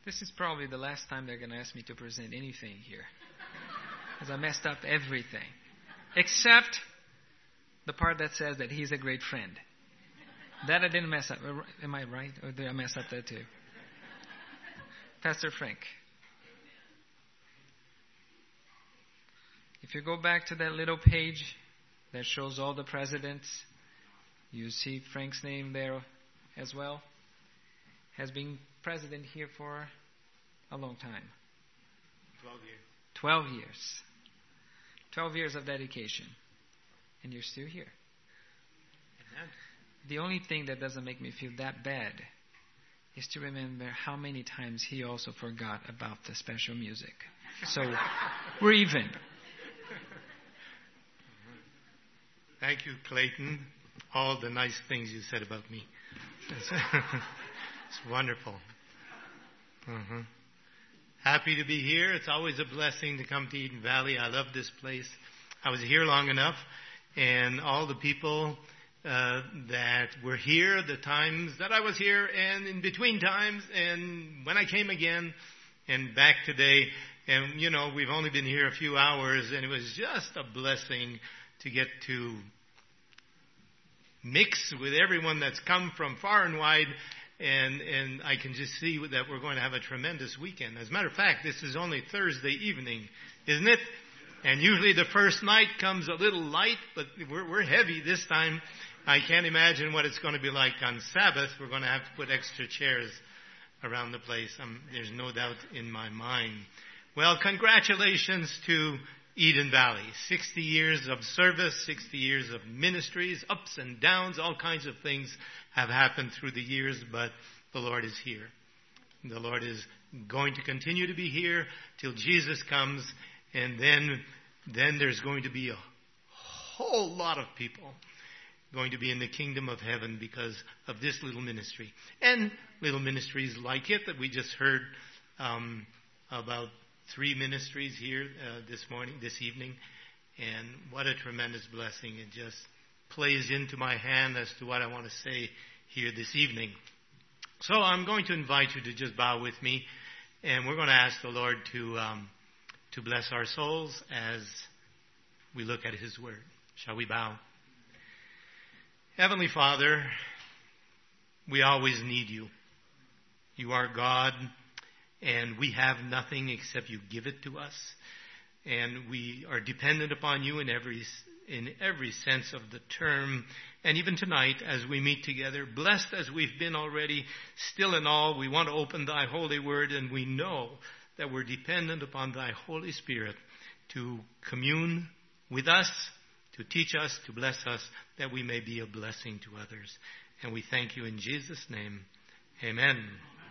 This is probably the last time they're going to ask me to present anything here. Because I messed up everything. Except the part that says that he's a great friend. That I didn't mess up. Am I right? Or did I mess up that too? Pastor Frank. If you go back to that little page that shows all the presidents, you see Frank's name there as well. Has been president here for a long time. Twelve years. Twelve years. Twelve years of dedication. And you're still here. Amen. The only thing that doesn't make me feel that bad is to remember how many times he also forgot about the special music. So we're even. Thank you, Clayton. All the nice things you said about me. It's, it's wonderful. Uh-huh. Happy to be here. It's always a blessing to come to Eden Valley. I love this place. I was here long enough, and all the people uh, that were here, the times that I was here, and in between times, and when I came again, and back today. And, you know, we've only been here a few hours, and it was just a blessing to get to mix with everyone that's come from far and wide, and and I can just see that we're going to have a tremendous weekend. As a matter of fact, this is only Thursday evening, isn't it? And usually the first night comes a little light, but we're, we're heavy this time. I can't imagine what it's going to be like on Sabbath. We're going to have to put extra chairs around the place. Um, there's no doubt in my mind. Well, congratulations to Eden Valley. sixty years of service, sixty years of ministries, ups and downs, all kinds of things have happened through the years, but the Lord is here. The Lord is going to continue to be here till Jesus comes, and then, then there's going to be a whole lot of people going to be in the kingdom of heaven because of this little ministry. And little ministries like it that we just heard um, about. Three ministries here uh, this morning, this evening, and what a tremendous blessing. It just plays into my hand as to what I want to say here this evening. So I'm going to invite you to just bow with me, and we're going to ask the Lord to um, to bless our souls as we look at His Word. Shall we bow? Heavenly Father, we always need You. You are God. And we have nothing except You give it to us. And we are dependent upon You in every in every sense of the term. And even tonight, as we meet together, blessed as we've been already, still in all, we want to open Thy holy word, and we know that we're dependent upon Thy Holy Spirit to commune with us, to teach us, to bless us, that we may be a blessing to others. And we thank You in Jesus' name. Amen.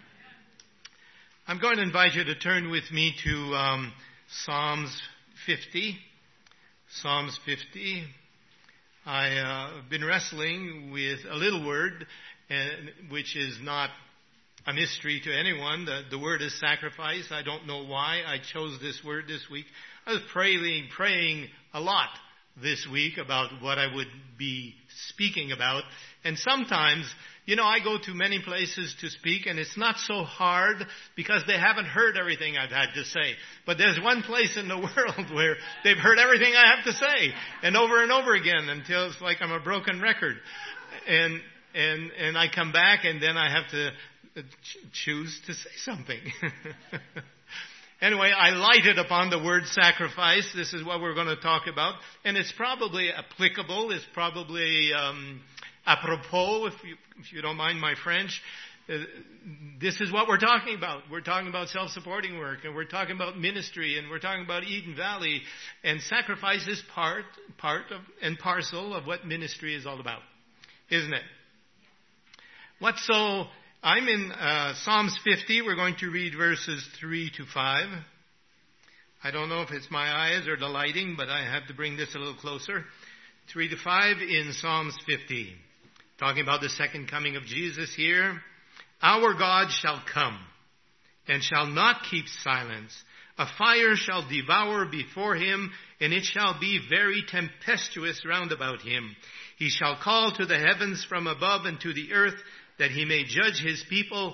I'm going to invite you to turn with me to um, Psalms fifty. Psalms fifty. I've uh, been wrestling with a little word, uh, which is not a mystery to anyone. The, the word is sacrifice. I don't know why I chose this word this week. I was praying, praying a lot this week about what I would be speaking about. And sometimes, you know, I go to many places to speak, and it's not so hard because they haven't heard everything I've had to say. But there's one place in the world where they've heard everything I have to say, and over and over again until it's like I'm a broken record. And and and I come back, and then I have to ch- choose to say something. Anyway, I lighted upon the word sacrifice. This is what we're going to talk about. And it's probably applicable. It's probably um, apropos, if you, if you don't mind my French. Uh, this is what we're talking about. We're talking about self-supporting work, and we're talking about ministry, and we're talking about Eden Valley. And sacrifice is part, part of, and parcel of what ministry is all about, isn't it? What's so... I'm in uh, Psalms fifty. We're going to read verses three to five. I don't know if it's my eyes or the lighting, but I have to bring this a little closer. three to five in Psalms fifty. Talking about the second coming of Jesus here. Our God shall come and shall not keep silence. A fire shall devour before him, and it shall be very tempestuous round about him. He shall call to the heavens from above and to the earth, that he may judge his people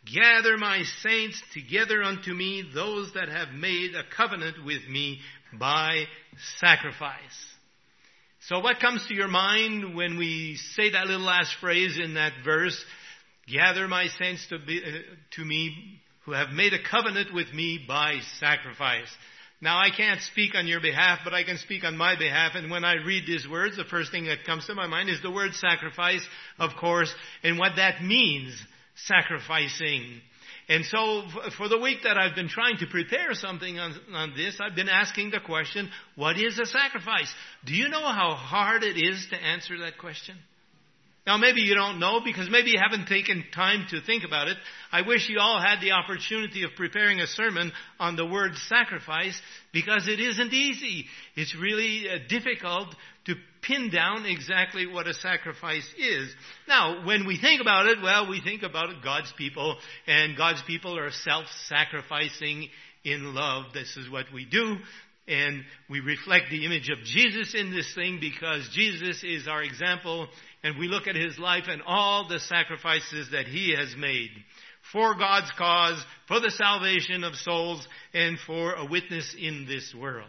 gather my saints together unto me, those that have made a covenant with me by sacrifice. So what comes to your mind when we say that little last phrase in that verse? Gather my saints to, be, uh, to me who have made a covenant with me by sacrifice. Now, I can't speak on your behalf, but I can speak on my behalf. And when I read these words, the first thing that comes to my mind is the word sacrifice, of course, and what that means, sacrificing. And so for the week that I've been trying to prepare something on, on this, I've been asking the question, what is a sacrifice? Do you know how hard it is to answer that question? Now, maybe you don't know because maybe you haven't taken time to think about it. I wish you all had the opportunity of preparing a sermon on the word sacrifice because it isn't easy. It's really uh, difficult to pin down exactly what a sacrifice is. Now, when we think about it, well, we think about it, God's people, and God's people are self-sacrificing in love. This is what we do. And we reflect the image of Jesus in this thing because Jesus is our example. And we look at his life and all the sacrifices that he has made for God's cause, for the salvation of souls, and for a witness in this world.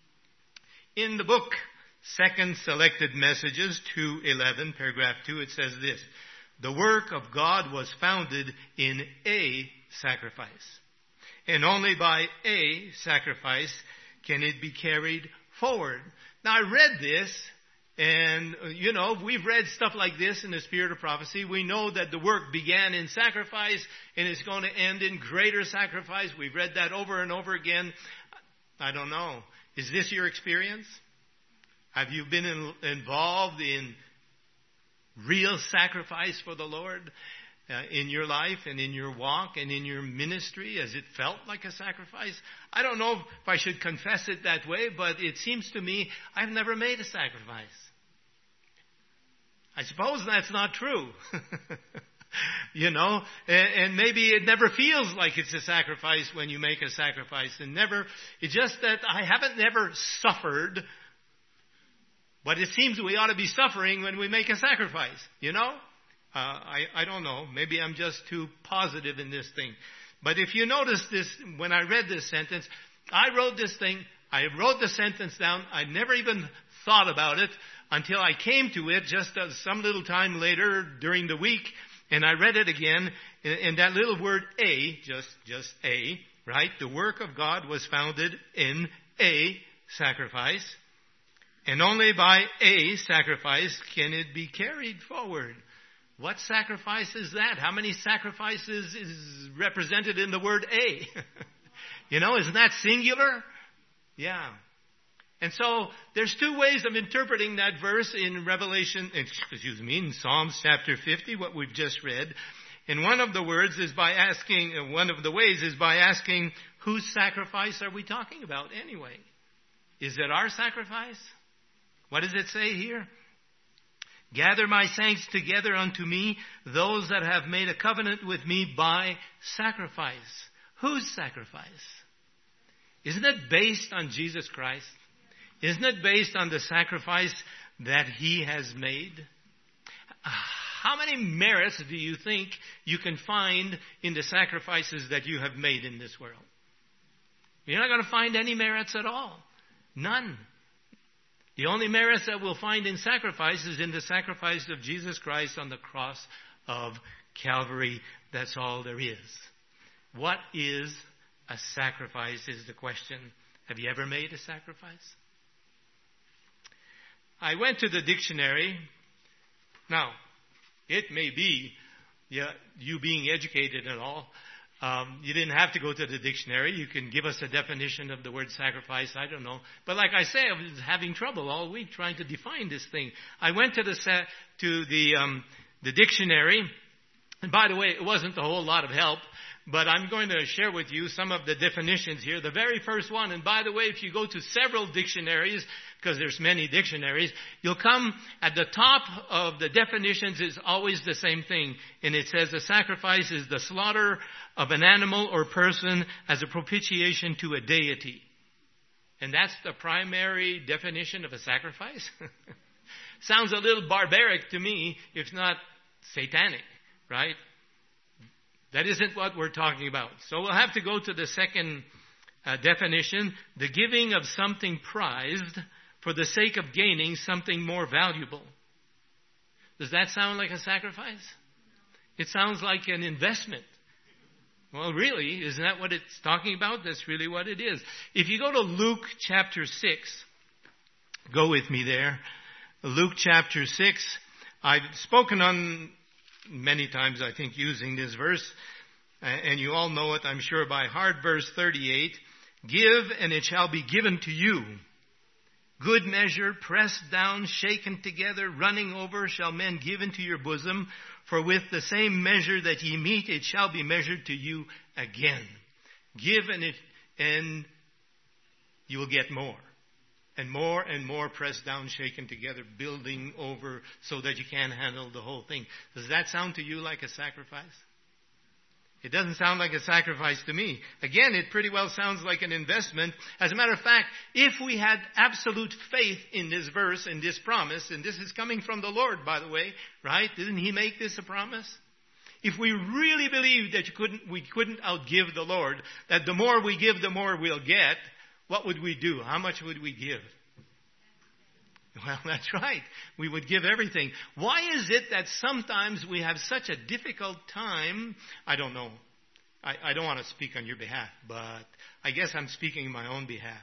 In the book, Second Selected Messages, two eleven, paragraph two, it says this: the work of God was founded in a sacrifice. And only by a sacrifice can it be carried forward. Now, I read this. And, you know, we've read stuff like this in the Spirit of Prophecy. We know that the work began in sacrifice and it's going to end in greater sacrifice. We've read that over and over again. I don't know. Is this your experience? Have you been in, involved in real sacrifice for the Lord uh, in your life and in your walk and in your ministry? Has it felt like a sacrifice? I don't know if I should confess it that way, but it seems to me I've never made a sacrifice. I suppose that's not true. You know, and, and maybe it never feels like it's a sacrifice when you make a sacrifice. And never, it's just that I haven't never suffered, but it seems we ought to be suffering when we make a sacrifice, you know? Uh, I, I don't know. Maybe I'm just too positive in this thing. But if you notice this, when I read this sentence, I wrote this thing, I wrote the sentence down, I never even thought about it until I came to it just uh, some little time later during the week, and I read it again, and, and that little word a, just, just a, right? The work of God was founded in a sacrifice, and only by a sacrifice can it be carried forward. What sacrifice is that? How many sacrifices is represented in the word a? You know, isn't that singular? Yeah. And so there's two ways of interpreting that verse in Revelation, excuse me, in Psalms chapter fifty, what we've just read. And one of the words is by asking, one of the ways is by asking, whose sacrifice are we talking about anyway? Is it our sacrifice? What does it say here? Gather my saints together unto me, those that have made a covenant with me by sacrifice. Whose sacrifice? Isn't it based on Jesus Christ? Isn't it based on the sacrifice that he has made? How many merits do you think you can find in the sacrifices that you have made in this world? You're not going to find any merits at all. None. The only merits that we'll find in sacrifice is in the sacrifice of Jesus Christ on the cross of Calvary. That's all there is. What is a sacrifice is the question. Have you ever made a sacrifice? I went to the dictionary. Now, it may be yeah, you being educated and all. Um, you didn't have to go to the dictionary. You can give us a definition of the word sacrifice. I don't know. But like I say, I was having trouble all week trying to define this thing. I went to the sa- to the um, the dictionary. And by the way, it wasn't a whole lot of help. But I'm going to share with you some of the definitions here. The very first one, and by the way, if you go to several dictionaries, because there's many dictionaries, you'll come at the top of the definitions is always the same thing. And it says a sacrifice is the slaughter of an animal or person as a propitiation to a deity. And that's the primary definition of a sacrifice. Sounds a little barbaric to me, if not satanic, right? That isn't what we're talking about. So we'll have to go to the second uh, definition, the giving of something prized for the sake of gaining something more valuable. Does that sound like a sacrifice? It sounds like an investment. Well, really, isn't that what it's talking about? That's really what it is. If you go to Luke chapter six, go with me there. Luke chapter six, I've spoken on many times, I think, using this verse, and you all know it, I'm sure, by heart. Verse thirty-eight, give and it shall be given to you. Good measure, pressed down, shaken together, running over, shall men give into your bosom. For with the same measure that ye meet, it shall be measured to you again. Give and it, and you will get more. And more and more, pressed down, shaken together, building over so that you can't handle the whole thing. Does that sound to you like a sacrifice? It doesn't sound like a sacrifice to me. Again, it pretty well sounds like an investment. As a matter of fact, if we had absolute faith in this verse, in this promise, and this is coming from the Lord, by the way, right? Didn't He make this a promise? If we really believed that you couldn't, we couldn't outgive the Lord, that the more we give, the more we'll get, what would we do? How much would we give? Well, that's right. We would give everything. Why is it that sometimes we have such a difficult time? I don't know. I, I don't want to speak on your behalf, but I guess I'm speaking on my own behalf.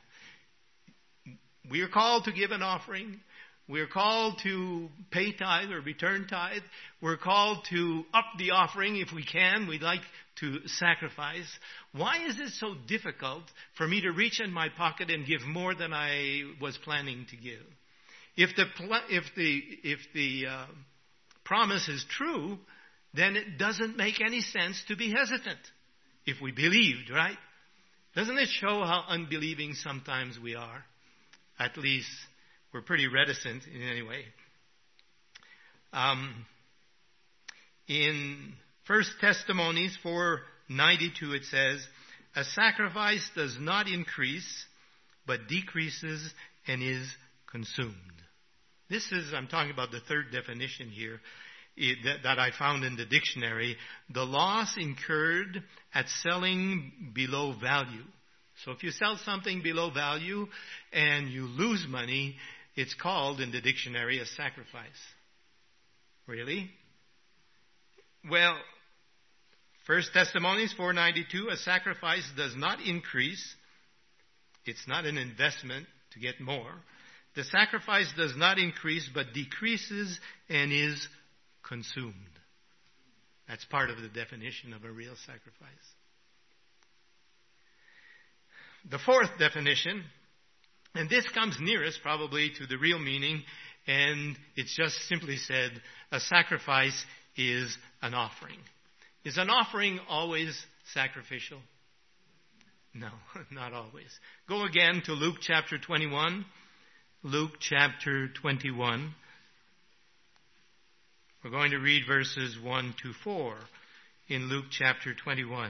We are called to give an offering. We're called to pay tithe or return tithe. We're called to up the offering if we can. We'd like to sacrifice. Why is it so difficult for me to reach in my pocket and give more than I was planning to give? If the if the if the uh, promise is true, then it doesn't make any sense to be hesitant. If we believed, right? Doesn't it show how unbelieving sometimes we are? At least we're pretty reticent in any way. Um, in First Testimonies four ninety-two, it says, "A sacrifice does not increase, but decreases and is consumed." This is, I'm talking about the third definition here it, that, that I found in the dictionary. The loss incurred at selling below value. So if you sell something below value and you lose money, it's called in the dictionary a sacrifice. Really? Well, First Testimonies four ninety-two, a sacrifice does not increase. It's not an investment to get more. The sacrifice does not increase, but decreases and is consumed. That's part of the definition of a real sacrifice. The fourth definition, and this comes nearest probably to the real meaning, and it's just simply said, a sacrifice is an offering. Is an offering always sacrificial? No, not always. Go again to Luke chapter twenty-one. Luke chapter twenty-one. We're going to read verses one to four in Luke chapter twenty-one.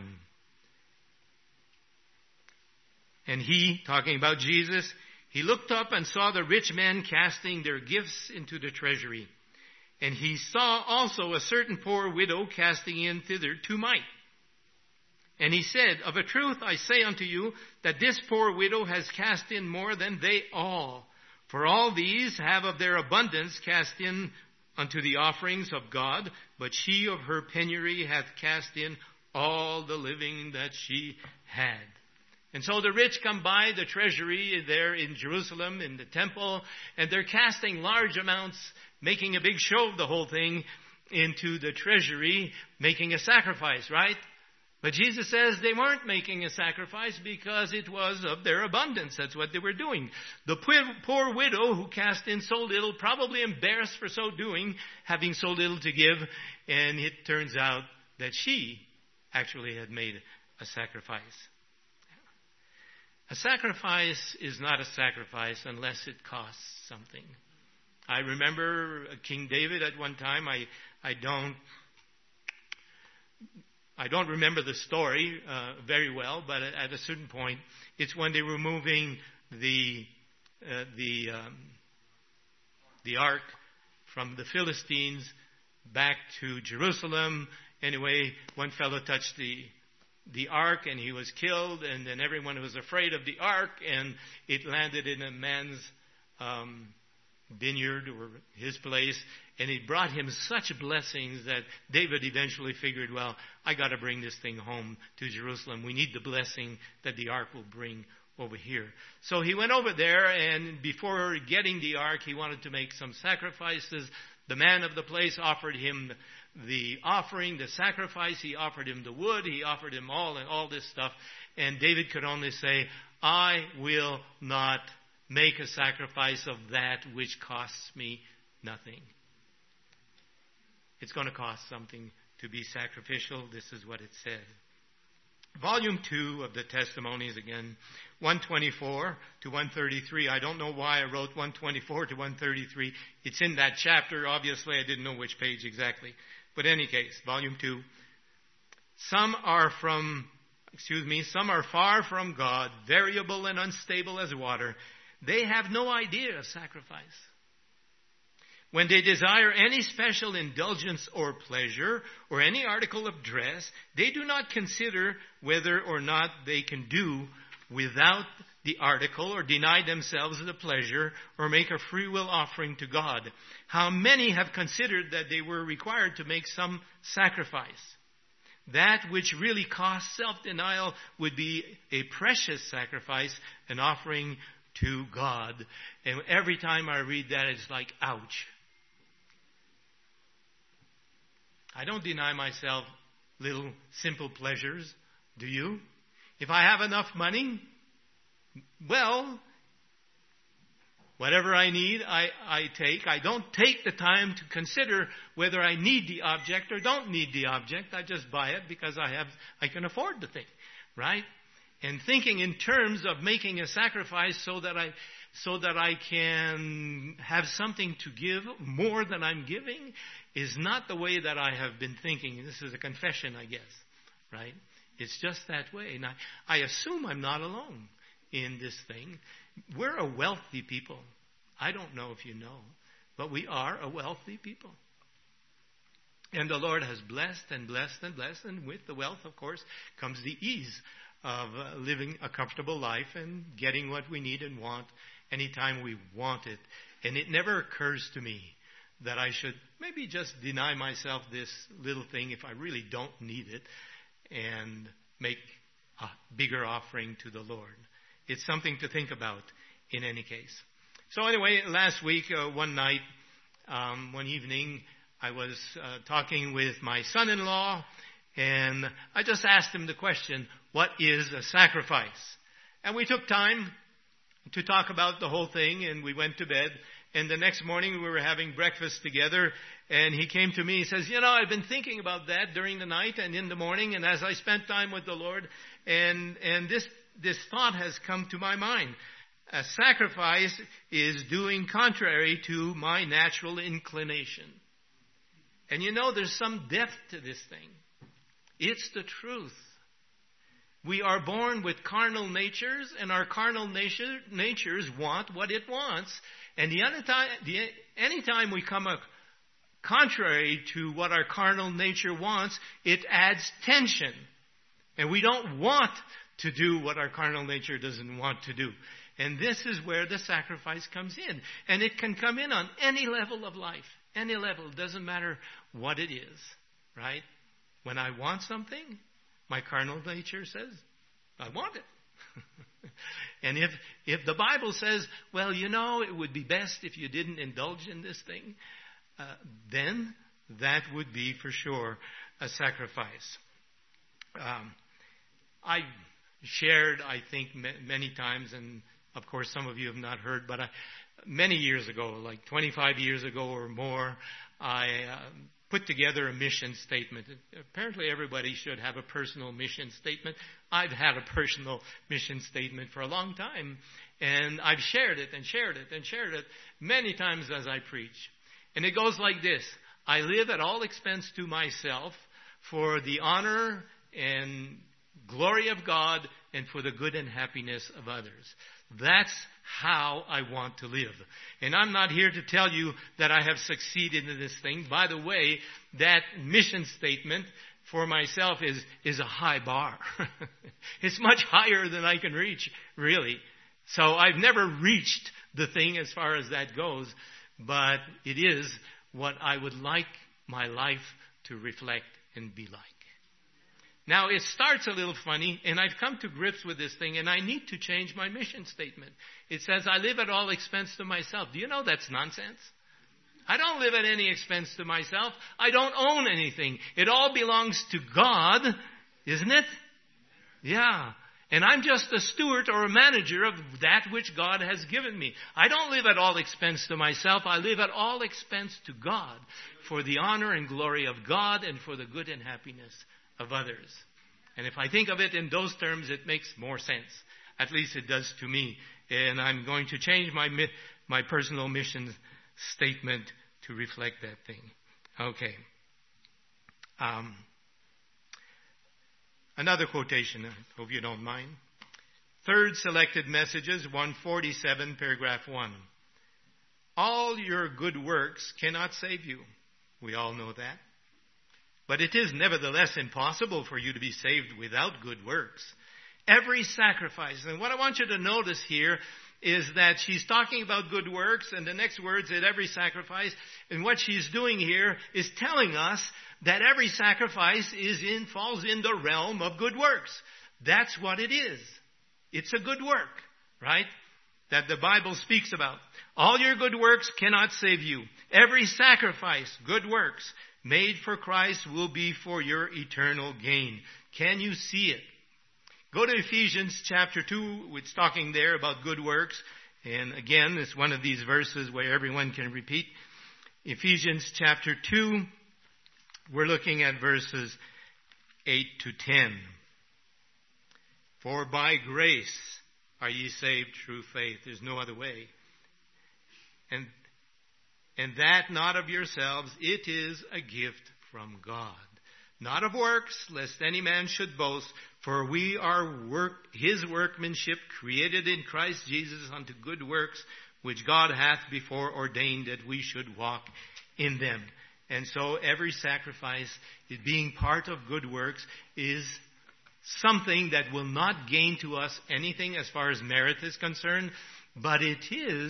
And he, talking about Jesus, he looked up and saw the rich men casting their gifts into the treasury. And he saw also a certain poor widow casting in thither two mite. And he said, "Of a truth I say unto you, that this poor widow has cast in more than they all. For all these have of their abundance cast in unto the offerings of God, but she of her penury hath cast in all the living that she had." And so the rich come by the treasury there in Jerusalem, in the temple, and they're casting large amounts, making a big show of the whole thing into the treasury, making a sacrifice, right? But Jesus says they weren't making a sacrifice because it was of their abundance. That's what they were doing. The poor, poor widow who cast in so little, probably embarrassed for so doing, having so little to give, and it turns out that she actually had made a sacrifice. A sacrifice is not a sacrifice unless it costs something. I remember King David at one time. I, I don't... I don't remember the story uh, very well, but at a certain point, it's when they were moving the uh, the um, the ark from the Philistines back to Jerusalem, anyway, one fellow touched the the ark and he was killed, and then everyone was afraid of the ark, and it landed in a man's um, vineyard or his place, and it brought him such blessings that David eventually figured, well, I got to bring this thing home to Jerusalem. We need the blessing that the ark will bring over here. So he went over there, and before getting the ark, he wanted to make some sacrifices. The man of the place offered him the offering, the sacrifice. He offered him the wood. He offered him all and all this stuff. And David could only say, I will not make a sacrifice of that which costs me nothing. It's going to cost something to be sacrificial. This is what it said. Volume two of the Testimonies again, one twenty-four to one thirty-three. I don't know why I wrote one twenty-four to one thirty-three. It's in that chapter. Obviously, I didn't know which page exactly. But in any case, volume two. Some are from, excuse me, some are far from God, variable and unstable as water. They have no idea of sacrifice. When they desire any special indulgence or pleasure or any article of dress, they do not consider whether or not they can do without the article or deny themselves the pleasure or make a free will offering to God. How many have considered that they were required to make some sacrifice? That which really costs self-denial would be a precious sacrifice, an offering to God. And every time I read that, it's like, ouch. I don't deny myself little simple pleasures. Do you? If I have enough money, well, whatever I need, I, I take. I don't take the time to consider whether I need the object or don't need the object. I just buy it because I have, I can afford the thing, right? And thinking in terms of making a sacrifice so that I, so that I can have something to give more than I'm giving is not the way that I have been thinking. This is a confession, I guess, right? It's just that way. And I, I assume I'm not alone in this thing. We're a wealthy people. I don't know if you know, but we are a wealthy people. And the Lord has blessed and blessed and blessed, and with the wealth, of course, comes the ease of uh, living a comfortable life and getting what we need and want anytime we want it. And it never occurs to me that I should maybe just deny myself this little thing if I really don't need it and make a bigger offering to the Lord. It's something to think about in any case. So anyway, last week, uh, one night, um, one evening, I was uh, talking with my son-in-law, and I just asked him the question, what is a sacrifice? And we took time to talk about the whole thing, and we went to bed. And the next morning we were having breakfast together, and he came to me. He says, you know, I've been thinking about that during the night and in the morning, and as I spent time with the Lord, and and this this thought has come to my mind. A sacrifice is doing contrary to my natural inclination. And you know, there's some depth to this thing. It's the truth. We are born with carnal natures, and our carnal nature, natures want what it wants. And the other time, the, anytime we come a, contrary to what our carnal nature wants, it adds tension. And we don't want to do what our carnal nature doesn't want to do. And this is where the sacrifice comes in. And it can come in on any level of life. Any level. It doesn't matter what it is. Right? When I want something, my carnal nature says, I want it. And if if the Bible says, well, you know, it would be best if you didn't indulge in this thing, uh, then that would be for sure a sacrifice. Um, I shared, I think, m- many times, and of course some of you have not heard, but I, many years ago, like twenty-five years ago or more, I uh, put together a mission statement. Apparently everybody should have a personal mission statement. I've had a personal mission statement for a long time, and I've shared it and shared it and shared it many times as I preach. And it goes like this. I live at all expense to myself for the honor and glory of God and for the good and happiness of others. That's how I want to live. And I'm not here to tell you that I have succeeded in this thing. By the way, that mission statement for myself is, is a high bar. It's much higher than I can reach, really. So I've never reached the thing as far as that goes, but it is what I would like my life to reflect and be like. Now, it starts a little funny, and I've come to grips with this thing, and I need to change my mission statement. It says, I live at all expense to myself. Do you know that's nonsense? I don't live at any expense to myself. I don't own anything. It all belongs to God, isn't it? Yeah. And I'm just a steward or a manager of that which God has given me. I don't live at all expense to myself. I live at all expense to God for the honor and glory of God and for the good and happiness of others. And if I think of it in those terms, it makes more sense. At least it does to me. And I'm going to change my my personal mission statement to reflect that thing. Okay. Um, another quotation, I hope you don't mind. Third selected messages, one forty-seven, paragraph one. All your good works cannot save you. We all know that. But it is nevertheless impossible for you to be saved without good works. Every sacrifice. And what I want you to notice here is that she's talking about good works, and the next words at every sacrifice. And what she's doing here is telling us that every sacrifice is in, falls in the realm of good works. That's what it is. It's a good work, right? That the Bible speaks about. All your good works cannot save you. Every sacrifice, good works, made for Christ will be for your eternal gain. Can you see it? Go to Ephesians chapter two. It's talking there about good works. And again, it's one of these verses where everyone can repeat. Ephesians chapter two, we're looking at verses eight to ten. For by grace are ye saved through faith. There's no other way. And And that not of yourselves, it is a gift from God. Not of works, lest any man should boast, for we are work, his workmanship, created in Christ Jesus unto good works, which God hath before ordained that we should walk in them. And so every sacrifice, being part of good works, is something that will not gain to us anything as far as merit is concerned, but it is,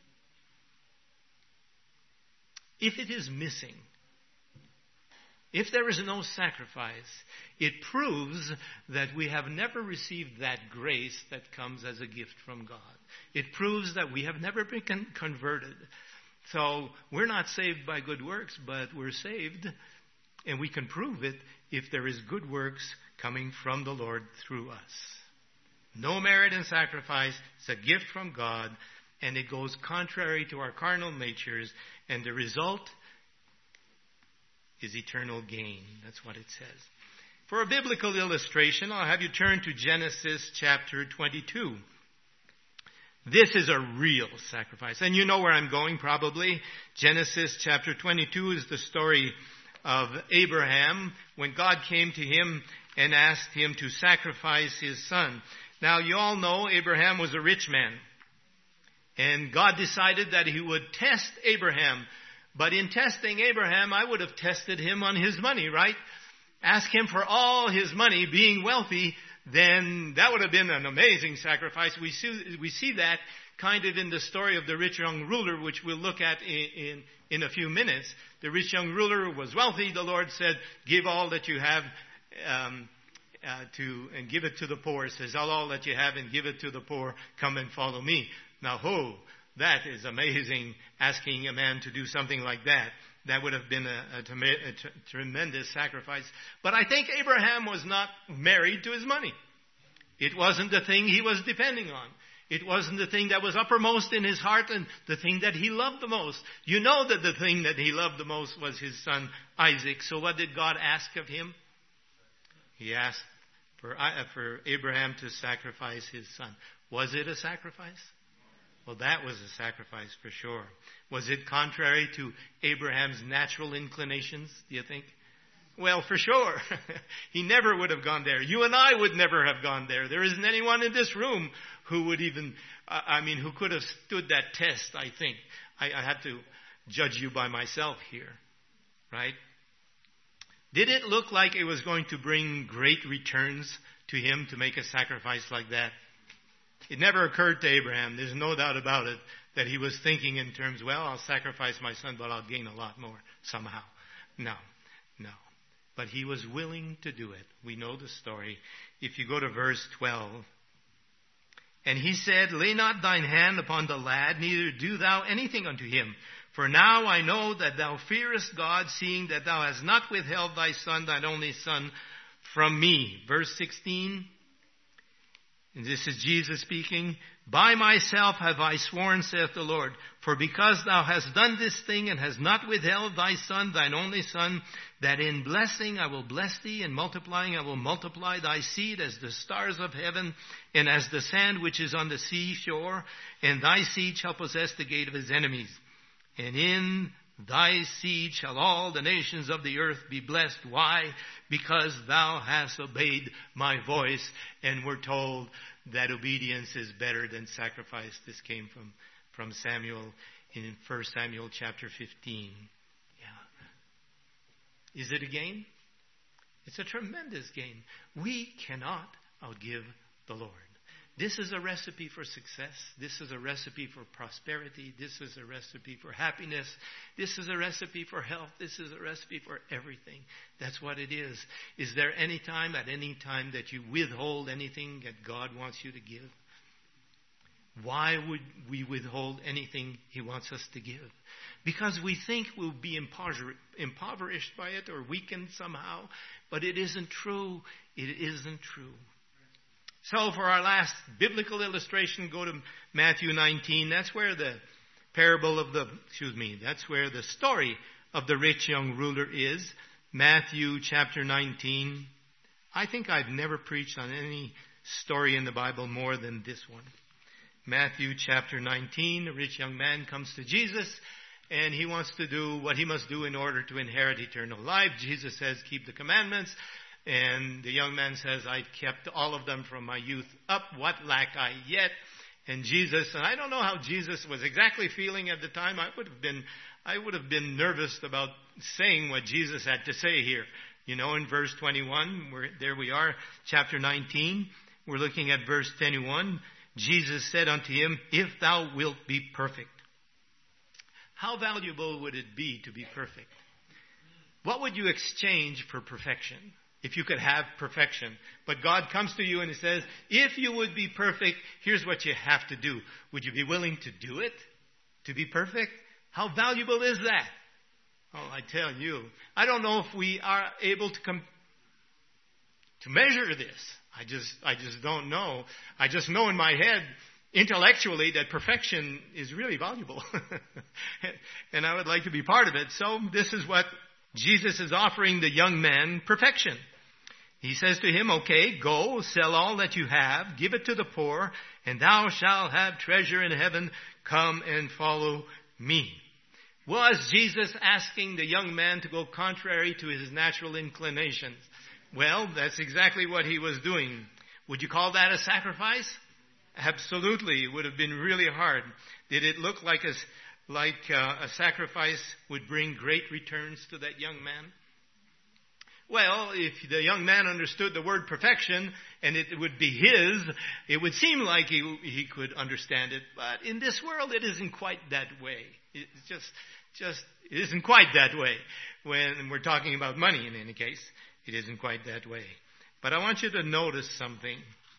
if it is missing, if there is no sacrifice, it proves that we have never received that grace that comes as a gift from God. It proves that we have never been con- converted. So we're not saved by good works, but we're saved, and we can prove it if there is good works coming from the Lord through us. No merit in sacrifice. It's a gift from God, and it goes contrary to our carnal natures, and the result is eternal gain. That's what it says. For a biblical illustration, I'll have you turn to Genesis chapter twenty-two. This is a real sacrifice. And you know where I'm going probably. Genesis chapter twenty-two is the story of Abraham when God came to him and asked him to sacrifice his son. Now you all know Abraham was a rich man. And God decided that he would test Abraham. But in testing Abraham, I would have tested him on his money, right? Ask him for all his money, being wealthy, then that would have been an amazing sacrifice. We see, we see that kind of in the story of the rich young ruler, which we'll look at in, in, in a few minutes. The rich young ruler was wealthy. The Lord said, give all that you have um, uh, to and give it to the poor. It says, all that you have and give it to the poor. Come and follow me. Now, ho, that is amazing, asking a man to do something like that. That would have been a, a, a t- tremendous sacrifice. But I think Abraham was not married to his money. It wasn't the thing he was depending on. It wasn't the thing that was uppermost in his heart and the thing that he loved the most. You know that the thing that he loved the most was his son Isaac. So what did God ask of him? He asked for, uh, for Abraham to sacrifice his son. Was it a sacrifice? Well, that was a sacrifice for sure. Was it contrary to Abraham's natural inclinations, do you think? Well, for sure. He never would have gone there. You and I would never have gone there. There isn't anyone in this room who would even, uh, I mean, who could have stood that test, I think. I, I have to judge you by myself here, right? Did it look like it was going to bring great returns to him to make a sacrifice like that? It never occurred to Abraham, there's no doubt about it, that he was thinking in terms, well, I'll sacrifice my son, but I'll gain a lot more somehow. No, no. But he was willing to do it. We know the story. If you go to verse twelve, and he said, lay not thine hand upon the lad, neither do thou anything unto him. For now I know that thou fearest God, seeing that thou hast not withheld thy son, thine only son, from me. Verse sixteen. And this is Jesus speaking. By myself have I sworn, saith the Lord, for because thou hast done this thing and hast not withheld thy son, thine only son, that in blessing I will bless thee, and multiplying I will multiply thy seed as the stars of heaven, and as the sand which is on the seashore, and thy seed shall possess the gate of his enemies. And in thy seed shall all the nations of the earth be blessed. Why? Because thou hast obeyed my voice. And we're told that obedience is better than sacrifice. This came from, from Samuel in First Samuel chapter fifteen. Yeah. Is it a gain? It's a tremendous gain. We cannot outgive the Lord. This is a recipe for success. This is a recipe for prosperity. This is a recipe for happiness. This is a recipe for health. This is a recipe for everything. That's what it is. Is there any time, at any time, that you withhold anything that God wants you to give? Why would we withhold anything He wants us to give? Because we think we'll be impoverished by it or weakened somehow. But it isn't true. It isn't true. So for our last biblical illustration, go to Matthew nineteen. That's where the parable of the, excuse me, that's where the story of the rich young ruler is. Matthew chapter nineteen. I think I've never preached on any story in the Bible more than this one. Matthew chapter nineteen, a rich young man comes to Jesus, and he wants to do what he must do in order to inherit eternal life. Jesus says, keep the commandments. And the young man says, I kept all of them from my youth up. What lack I yet? And Jesus, and I don't know how Jesus was exactly feeling at the time. I would have been, I would have been nervous about saying what Jesus had to say here. You know, in verse twenty-one, where there we are, chapter nineteen. We're looking at verse twenty-one. Jesus said unto him, if thou wilt be perfect. How valuable would it be to be perfect? What would you exchange for perfection? If you could have perfection. But God comes to you and He says, if you would be perfect, here's what you have to do. Would you be willing to do it? To be perfect? How valuable is that? Oh, I tell you, I don't know if we are able to come to measure this. I just, I just don't know. I just know in my head, intellectually, that perfection is really valuable. And I would like to be part of it. So this is what Jesus is offering the young man, perfection. He says to him, okay, go, sell all that you have, give it to the poor, and thou shalt have treasure in heaven. Come and follow me. Was Jesus asking the young man to go contrary to his natural inclinations? Well, that's exactly what he was doing. Would you call that a sacrifice? Absolutely. It would have been really hard. Did it look like a like uh, a sacrifice would bring great returns to that young man? Well, if the young man understood the word perfection and it would be his, it would seem like he, he could understand it. But in this world, it isn't quite that way. It's just, just, it isn't quite that way. When we're talking about money, in any case, it isn't quite that way. But I want you to notice something.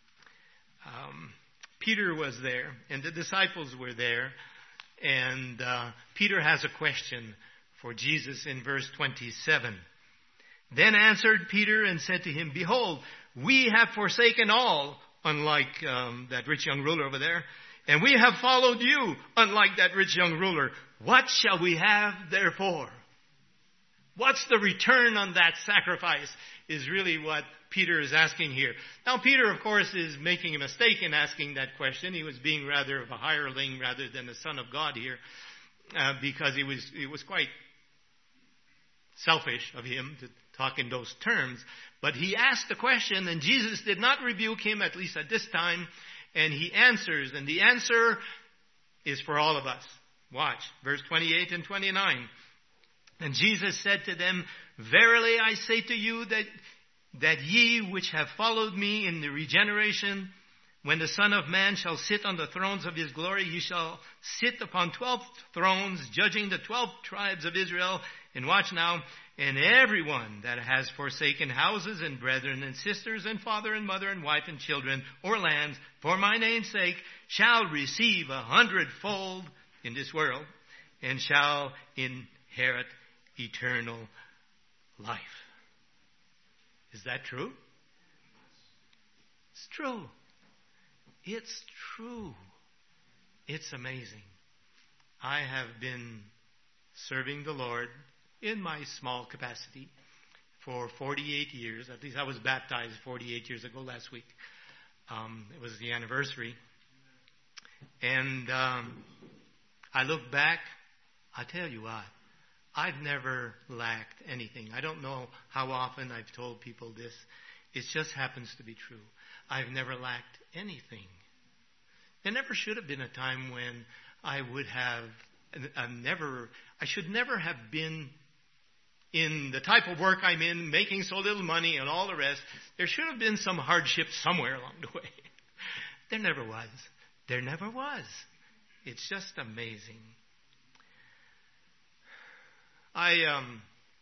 Um, Peter was there, and the disciples were there. And uh, Peter has a question for Jesus in verse twenty-seven. Then answered Peter and said to him, behold, we have forsaken all, unlike um, that rich young ruler over there, and we have followed you, unlike that rich young ruler. What shall we have therefore? What's the return on that sacrifice is really what Peter is asking here. Now, Peter, of course, is making a mistake in asking that question. He was being rather of a hireling rather than the Son of God here, uh, because he was, it was quite selfish of him to talk in those terms. But he asked the question, and Jesus did not rebuke him, at least at this time, and he answers. And the answer is for all of us. Watch, verse twenty-eight and twenty-nine. And Jesus said to them, Verily I say to you that, that ye which have followed me in the regeneration, when the Son of Man shall sit on the thrones of his glory, ye shall sit upon twelve thrones, judging the twelve tribes of Israel. And watch now, and everyone that has forsaken houses and brethren and sisters and father and mother and wife and children or lands for my name's sake shall receive a hundredfold in this world and shall inherit eternal life. Is that true? It's true. It's true. It's amazing. I have been serving the Lord in my small capacity for forty-eight years. At least I was baptized forty-eight years ago last week. Um, it was the anniversary. And um, I look back, I tell you what, I've never lacked anything. I don't know how often I've told people this. It just happens to be true. I've never lacked anything. There never should have been a time when I would have uh, never, I should never have been in the type of work I'm in, making so little money and all the rest. There should have been some hardship somewhere along the way. There never was. There never was. It's just amazing. I um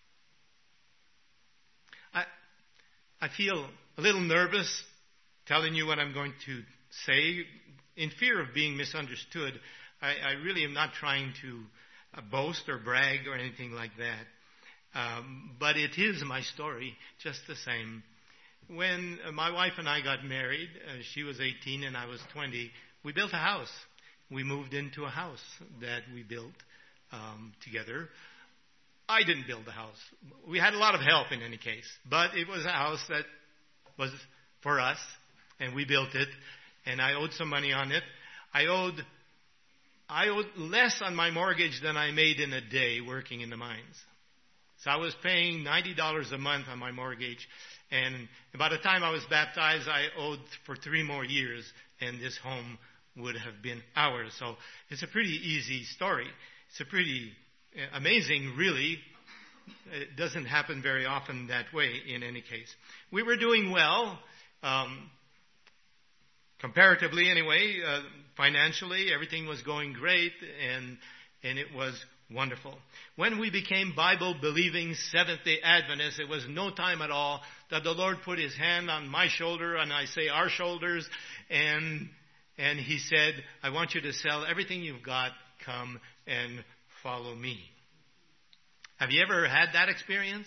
I I feel a little nervous telling you what I'm going to say in fear of being misunderstood. I, I really am not trying to uh, boast or brag or anything like that. Um, but it is my story just the same. When uh, my wife and I got married, uh, she was eighteen and I was twenty, we built a house. We moved into a house that we built um, together. I didn't build the house. We had a lot of help in any case, but it was a house that was for us, and we built it, and I owed some money on it. I owed I owed less on my mortgage than I made in a day working in the mines. So I was paying ninety dollars a month on my mortgage, and by the time I was baptized, I owed for three more years, and this home would have been ours. So it's a pretty easy story. It's a pretty amazing, really. It doesn't happen very often that way in any case. We were doing well, um, comparatively anyway, uh, financially. Everything was going great, and and it was wonderful. When we became Bible-believing Seventh-day Adventists, it was no time at all that the Lord put His hand on my shoulder, and I say our shoulders, and and He said, I want you to sell everything you've got, come and follow me. Have you ever had that experience?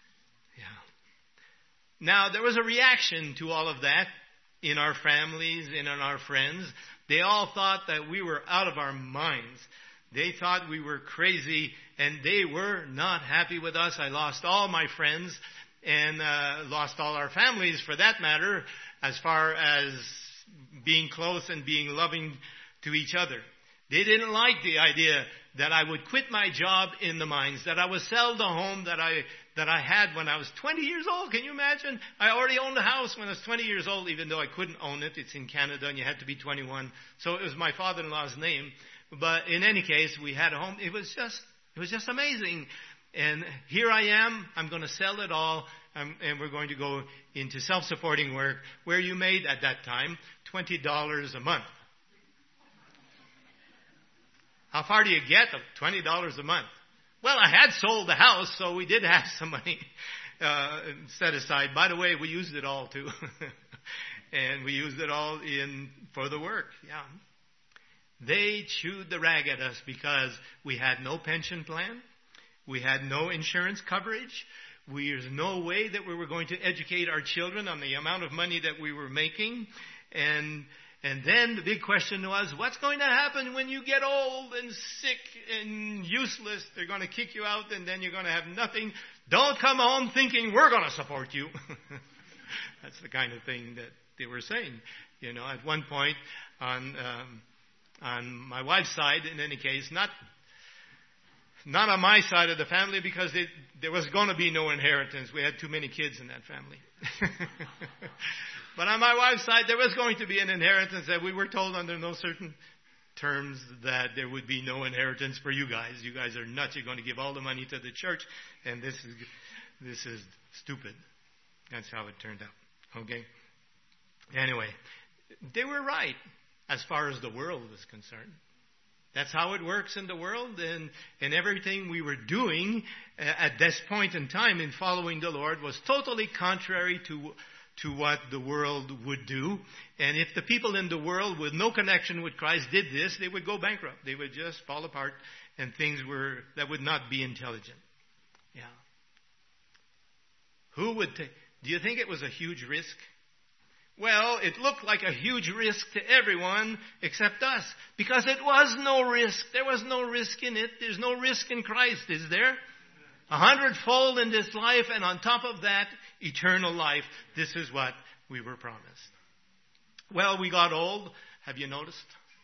Yeah. Now, there was a reaction to all of that in our families and in our friends. They all thought that we were out of our minds. They thought we were crazy, and they were not happy with us. I lost all my friends and uh, lost all our families, for that matter, as far as being close and being loving to each other. They didn't like the idea that I would quit my job in the mines, that I would sell the home that I that I had when I was twenty years old. Can you imagine? I already owned a house when I was twenty years old, even though I couldn't own it. It's in Canada, and you had to be twenty-one. So it was my father-in-law's name. But in any case, we had a home. It was just it was just amazing. And here I am. I'm going to sell it all, um, and we're going to go into self-supporting work, where you made at that time twenty dollars a month. How far do you get of twenty dollars a month? Well, I had sold the house, so we did have some money uh, set aside. By the way, we used it all, too. And we used it all in for the work, yeah. They chewed the rag at us because we had no pension plan. We had no insurance coverage. We, there's no way that we were going to educate our children on the amount of money that we were making. And And then the big question was, what's going to happen when you get old and sick and useless? They're going to kick you out, and then you're going to have nothing. Don't come home thinking we're going to support you. That's the kind of thing that they were saying. You know, at one point on um, on my wife's side, in any case, not not on my side of the family because it, there was going to be no inheritance. We had too many kids in that family. But on my wife's side, there was going to be an inheritance that we were told under no certain terms that there would be no inheritance for you guys. You guys are nuts. You're going to give all the money to the church, and this is this is stupid. That's how it turned out. Okay? Anyway, they were right as far as the world was concerned. That's how it works in the world, and, and everything we were doing at this point in time in following the Lord was totally contrary to to what the world would do. And if the people in the world with no connection with Christ did this, they would go bankrupt. They would just fall apart, and things were that would not be intelligent. Yeah. Who would take? Do you think it was a huge risk? Well, it looked like a huge risk to everyone except us, because it was no risk. There was no risk in it. There's no risk in Christ, is there? A hundredfold in this life, and on top of that, eternal life. This is what we were promised. Well, we got old. Have you noticed?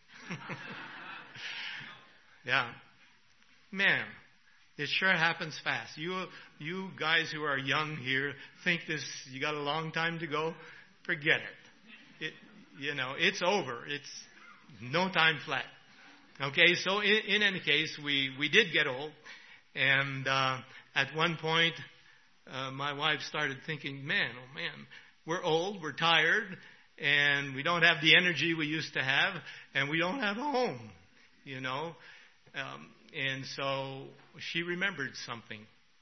Yeah. Man, it sure happens fast. You you guys who are young here think this, you got a long time to go. Forget it. It you know, it's over. It's no time flat. Okay, so in, in any case, we, we did get old. And uh, at one point, uh, my wife started thinking, man, oh man, we're old, we're tired, and we don't have the energy we used to have, and we don't have a home, you know. Um, and so she remembered something.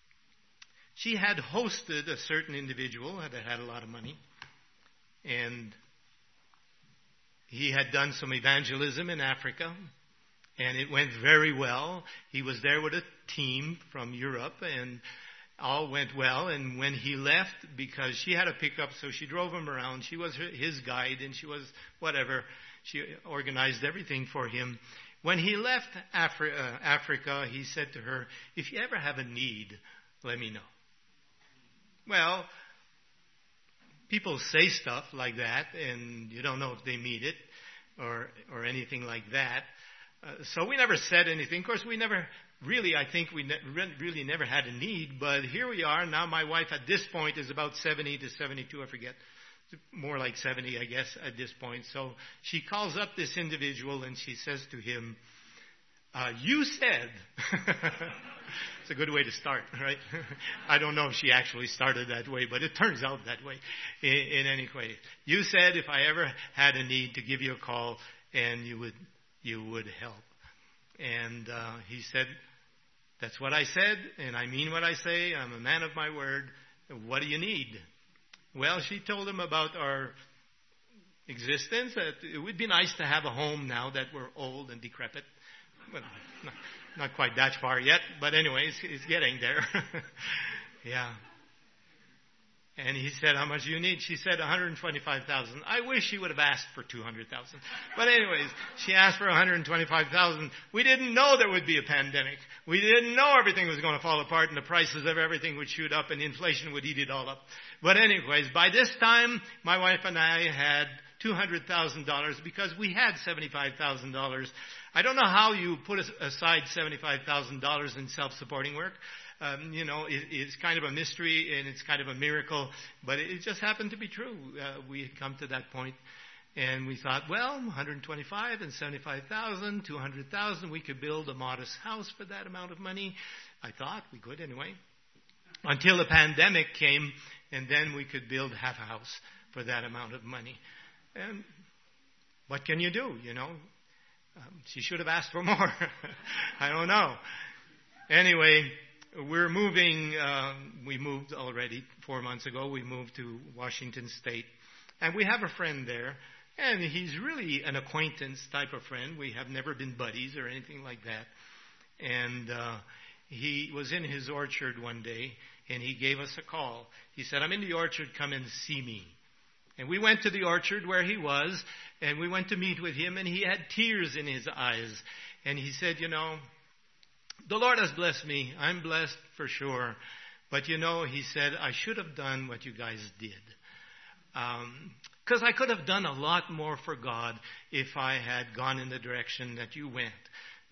She had hosted a certain individual that had a lot of money, and he had done some evangelism in Africa, and it went very well. He was there with a team from Europe, and all went well. And when he left, because she had a pickup, so she drove him around. She was his guide, and she was whatever. She organized everything for him. When he left Afri- uh, Africa, he said to her, if you ever have a need, let me know. Well, people say stuff like that, and you don't know if they mean it or or anything like that. Uh, so we never said anything. Of course, we never really, I think we ne- really never had a need. But here we are. Now my wife at this point is about seventy to seventy-two, I forget. More like seventy, I guess, at this point. So she calls up this individual and she says to him, uh, you said... It's a good way to start, right? I don't know if she actually started that way, but it turns out that way in, in any case. You said if I ever had a need to give you a call and you would you would help. And uh, he said, that's what I said, and I mean what I say. I'm a man of my word. What do you need? Well, she told him about our existence, that it would be nice to have a home now that we're old and decrepit. Well, not, not quite that far yet, but anyway, it's, it's getting there. Yeah. And he said, how much do you need? She said one hundred twenty-five thousand dollars. I wish she would have asked for two hundred thousand dollars. But anyways, she asked for one hundred twenty-five thousand dollars. We didn't know there would be a pandemic. We didn't know everything was going to fall apart and the prices of everything would shoot up and inflation would eat it all up. But anyways, by this time, my wife and I had two hundred thousand dollars because we had seventy-five thousand dollars. I don't know how you put aside seventy-five thousand dollars in self-supporting work. Um, you know, it, it's kind of a mystery and it's kind of a miracle, but it, it just happened to be true. Uh, we had come to that point, and we thought, well, one hundred twenty-five and seventy-five thousand, two hundred thousand, we could build a modest house for that amount of money. I thought we could anyway, until the pandemic came, and then we could build half a house for that amount of money. And what can you do? You know, um, she should have asked for more. I don't know. Anyway. We're moving, uh, we moved already four months ago. We moved to Washington State. And we have a friend there. And he's really an acquaintance type of friend. We have never been buddies or anything like that. And uh, he was in his orchard one day, and he gave us a call. He said, I'm in the orchard, come and see me. And we went to the orchard where he was, and we went to meet with him, and he had tears in his eyes. And he said, you know, the Lord has blessed me. I'm blessed for sure. But, you know, he said, I should have done what you guys did. Because um, I could have done a lot more for God if I had gone in the direction that you went.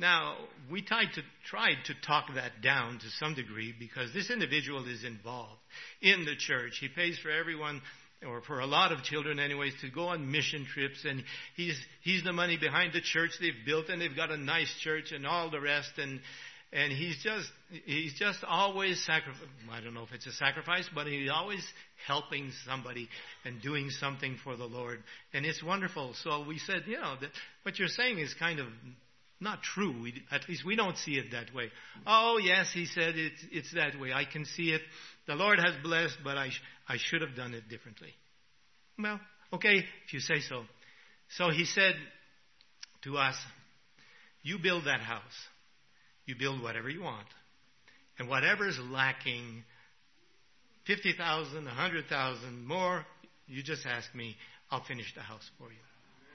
Now, we tried to, tried to talk that down to some degree because this individual is involved in the church. He pays for everyone, or for a lot of children anyways, to go on mission trips, and he's he's the money behind the church they've built, and they've got a nice church and all the rest, and and he's just he's just always sacrifice. I don't know if it's a sacrifice, but he's always helping somebody and doing something for the Lord, and it's wonderful. So we said, you know, that what you're saying is kind of not true. We, at least we don't see it that way. Oh yes, he said it's it's that way. I can see it. The Lord has blessed, but I sh- I should have done it differently. Well, okay, if you say so. So he said to us, you build that house. You build whatever you want. And whatever is lacking, fifty thousand, one hundred thousand, more, you just ask me. I'll finish the house for you.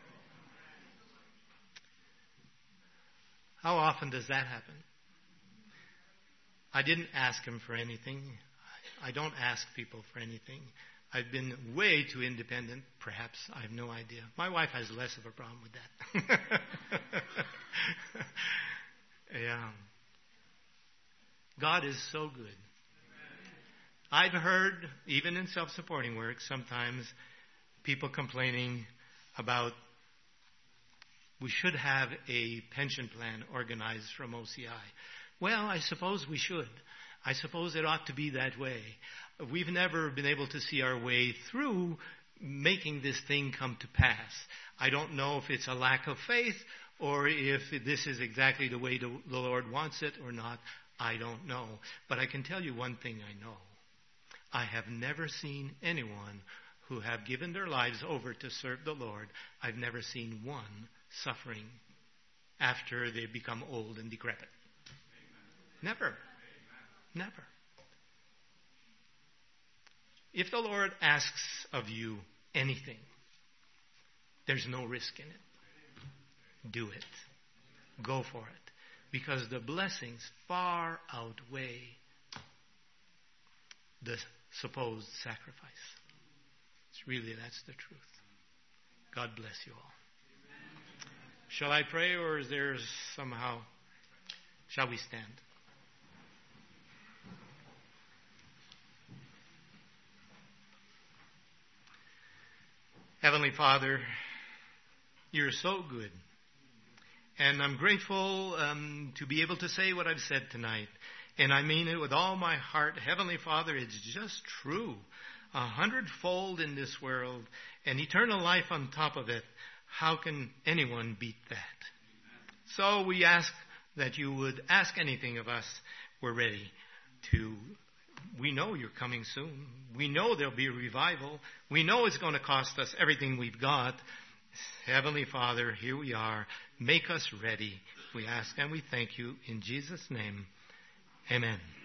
How often does that happen? I didn't ask him for anything. I don't ask people for anything. I've been way too independent, perhaps. I have no idea. My wife has less of a problem with that. Yeah. God is so good. I've heard, even in self-supporting work, sometimes people complaining about we should have a pension plan organized from O C I. Well, I suppose we should. I suppose it ought to be that way. We've never been able to see our way through making this thing come to pass. I don't know if it's a lack of faith or if this is exactly the way the Lord wants it or not. I don't know. But I can tell you one thing I know. I have never seen anyone who have given their lives over to serve the Lord. I've never seen one suffering after they become old and decrepit. Never. Never. If the Lord asks of you anything, there's no risk in it. Do it. Go for it. Because the blessings far outweigh the supposed sacrifice. It's really, that's the truth. God bless you all. Shall I pray, or is there somehow... Shall we stand? Heavenly Father, you're so good. And I'm grateful um, to be able to say what I've said tonight. And I mean it with all my heart. Heavenly Father, it's just true. A hundredfold in this world and eternal life on top of it. How can anyone beat that? So we ask that you would ask anything of us. We're ready to. We know you're coming soon. We know there'll be a revival. We know it's going to cost us everything we've got. Heavenly Father, here we are. Make us ready. We ask and we thank you in Jesus' name. Amen.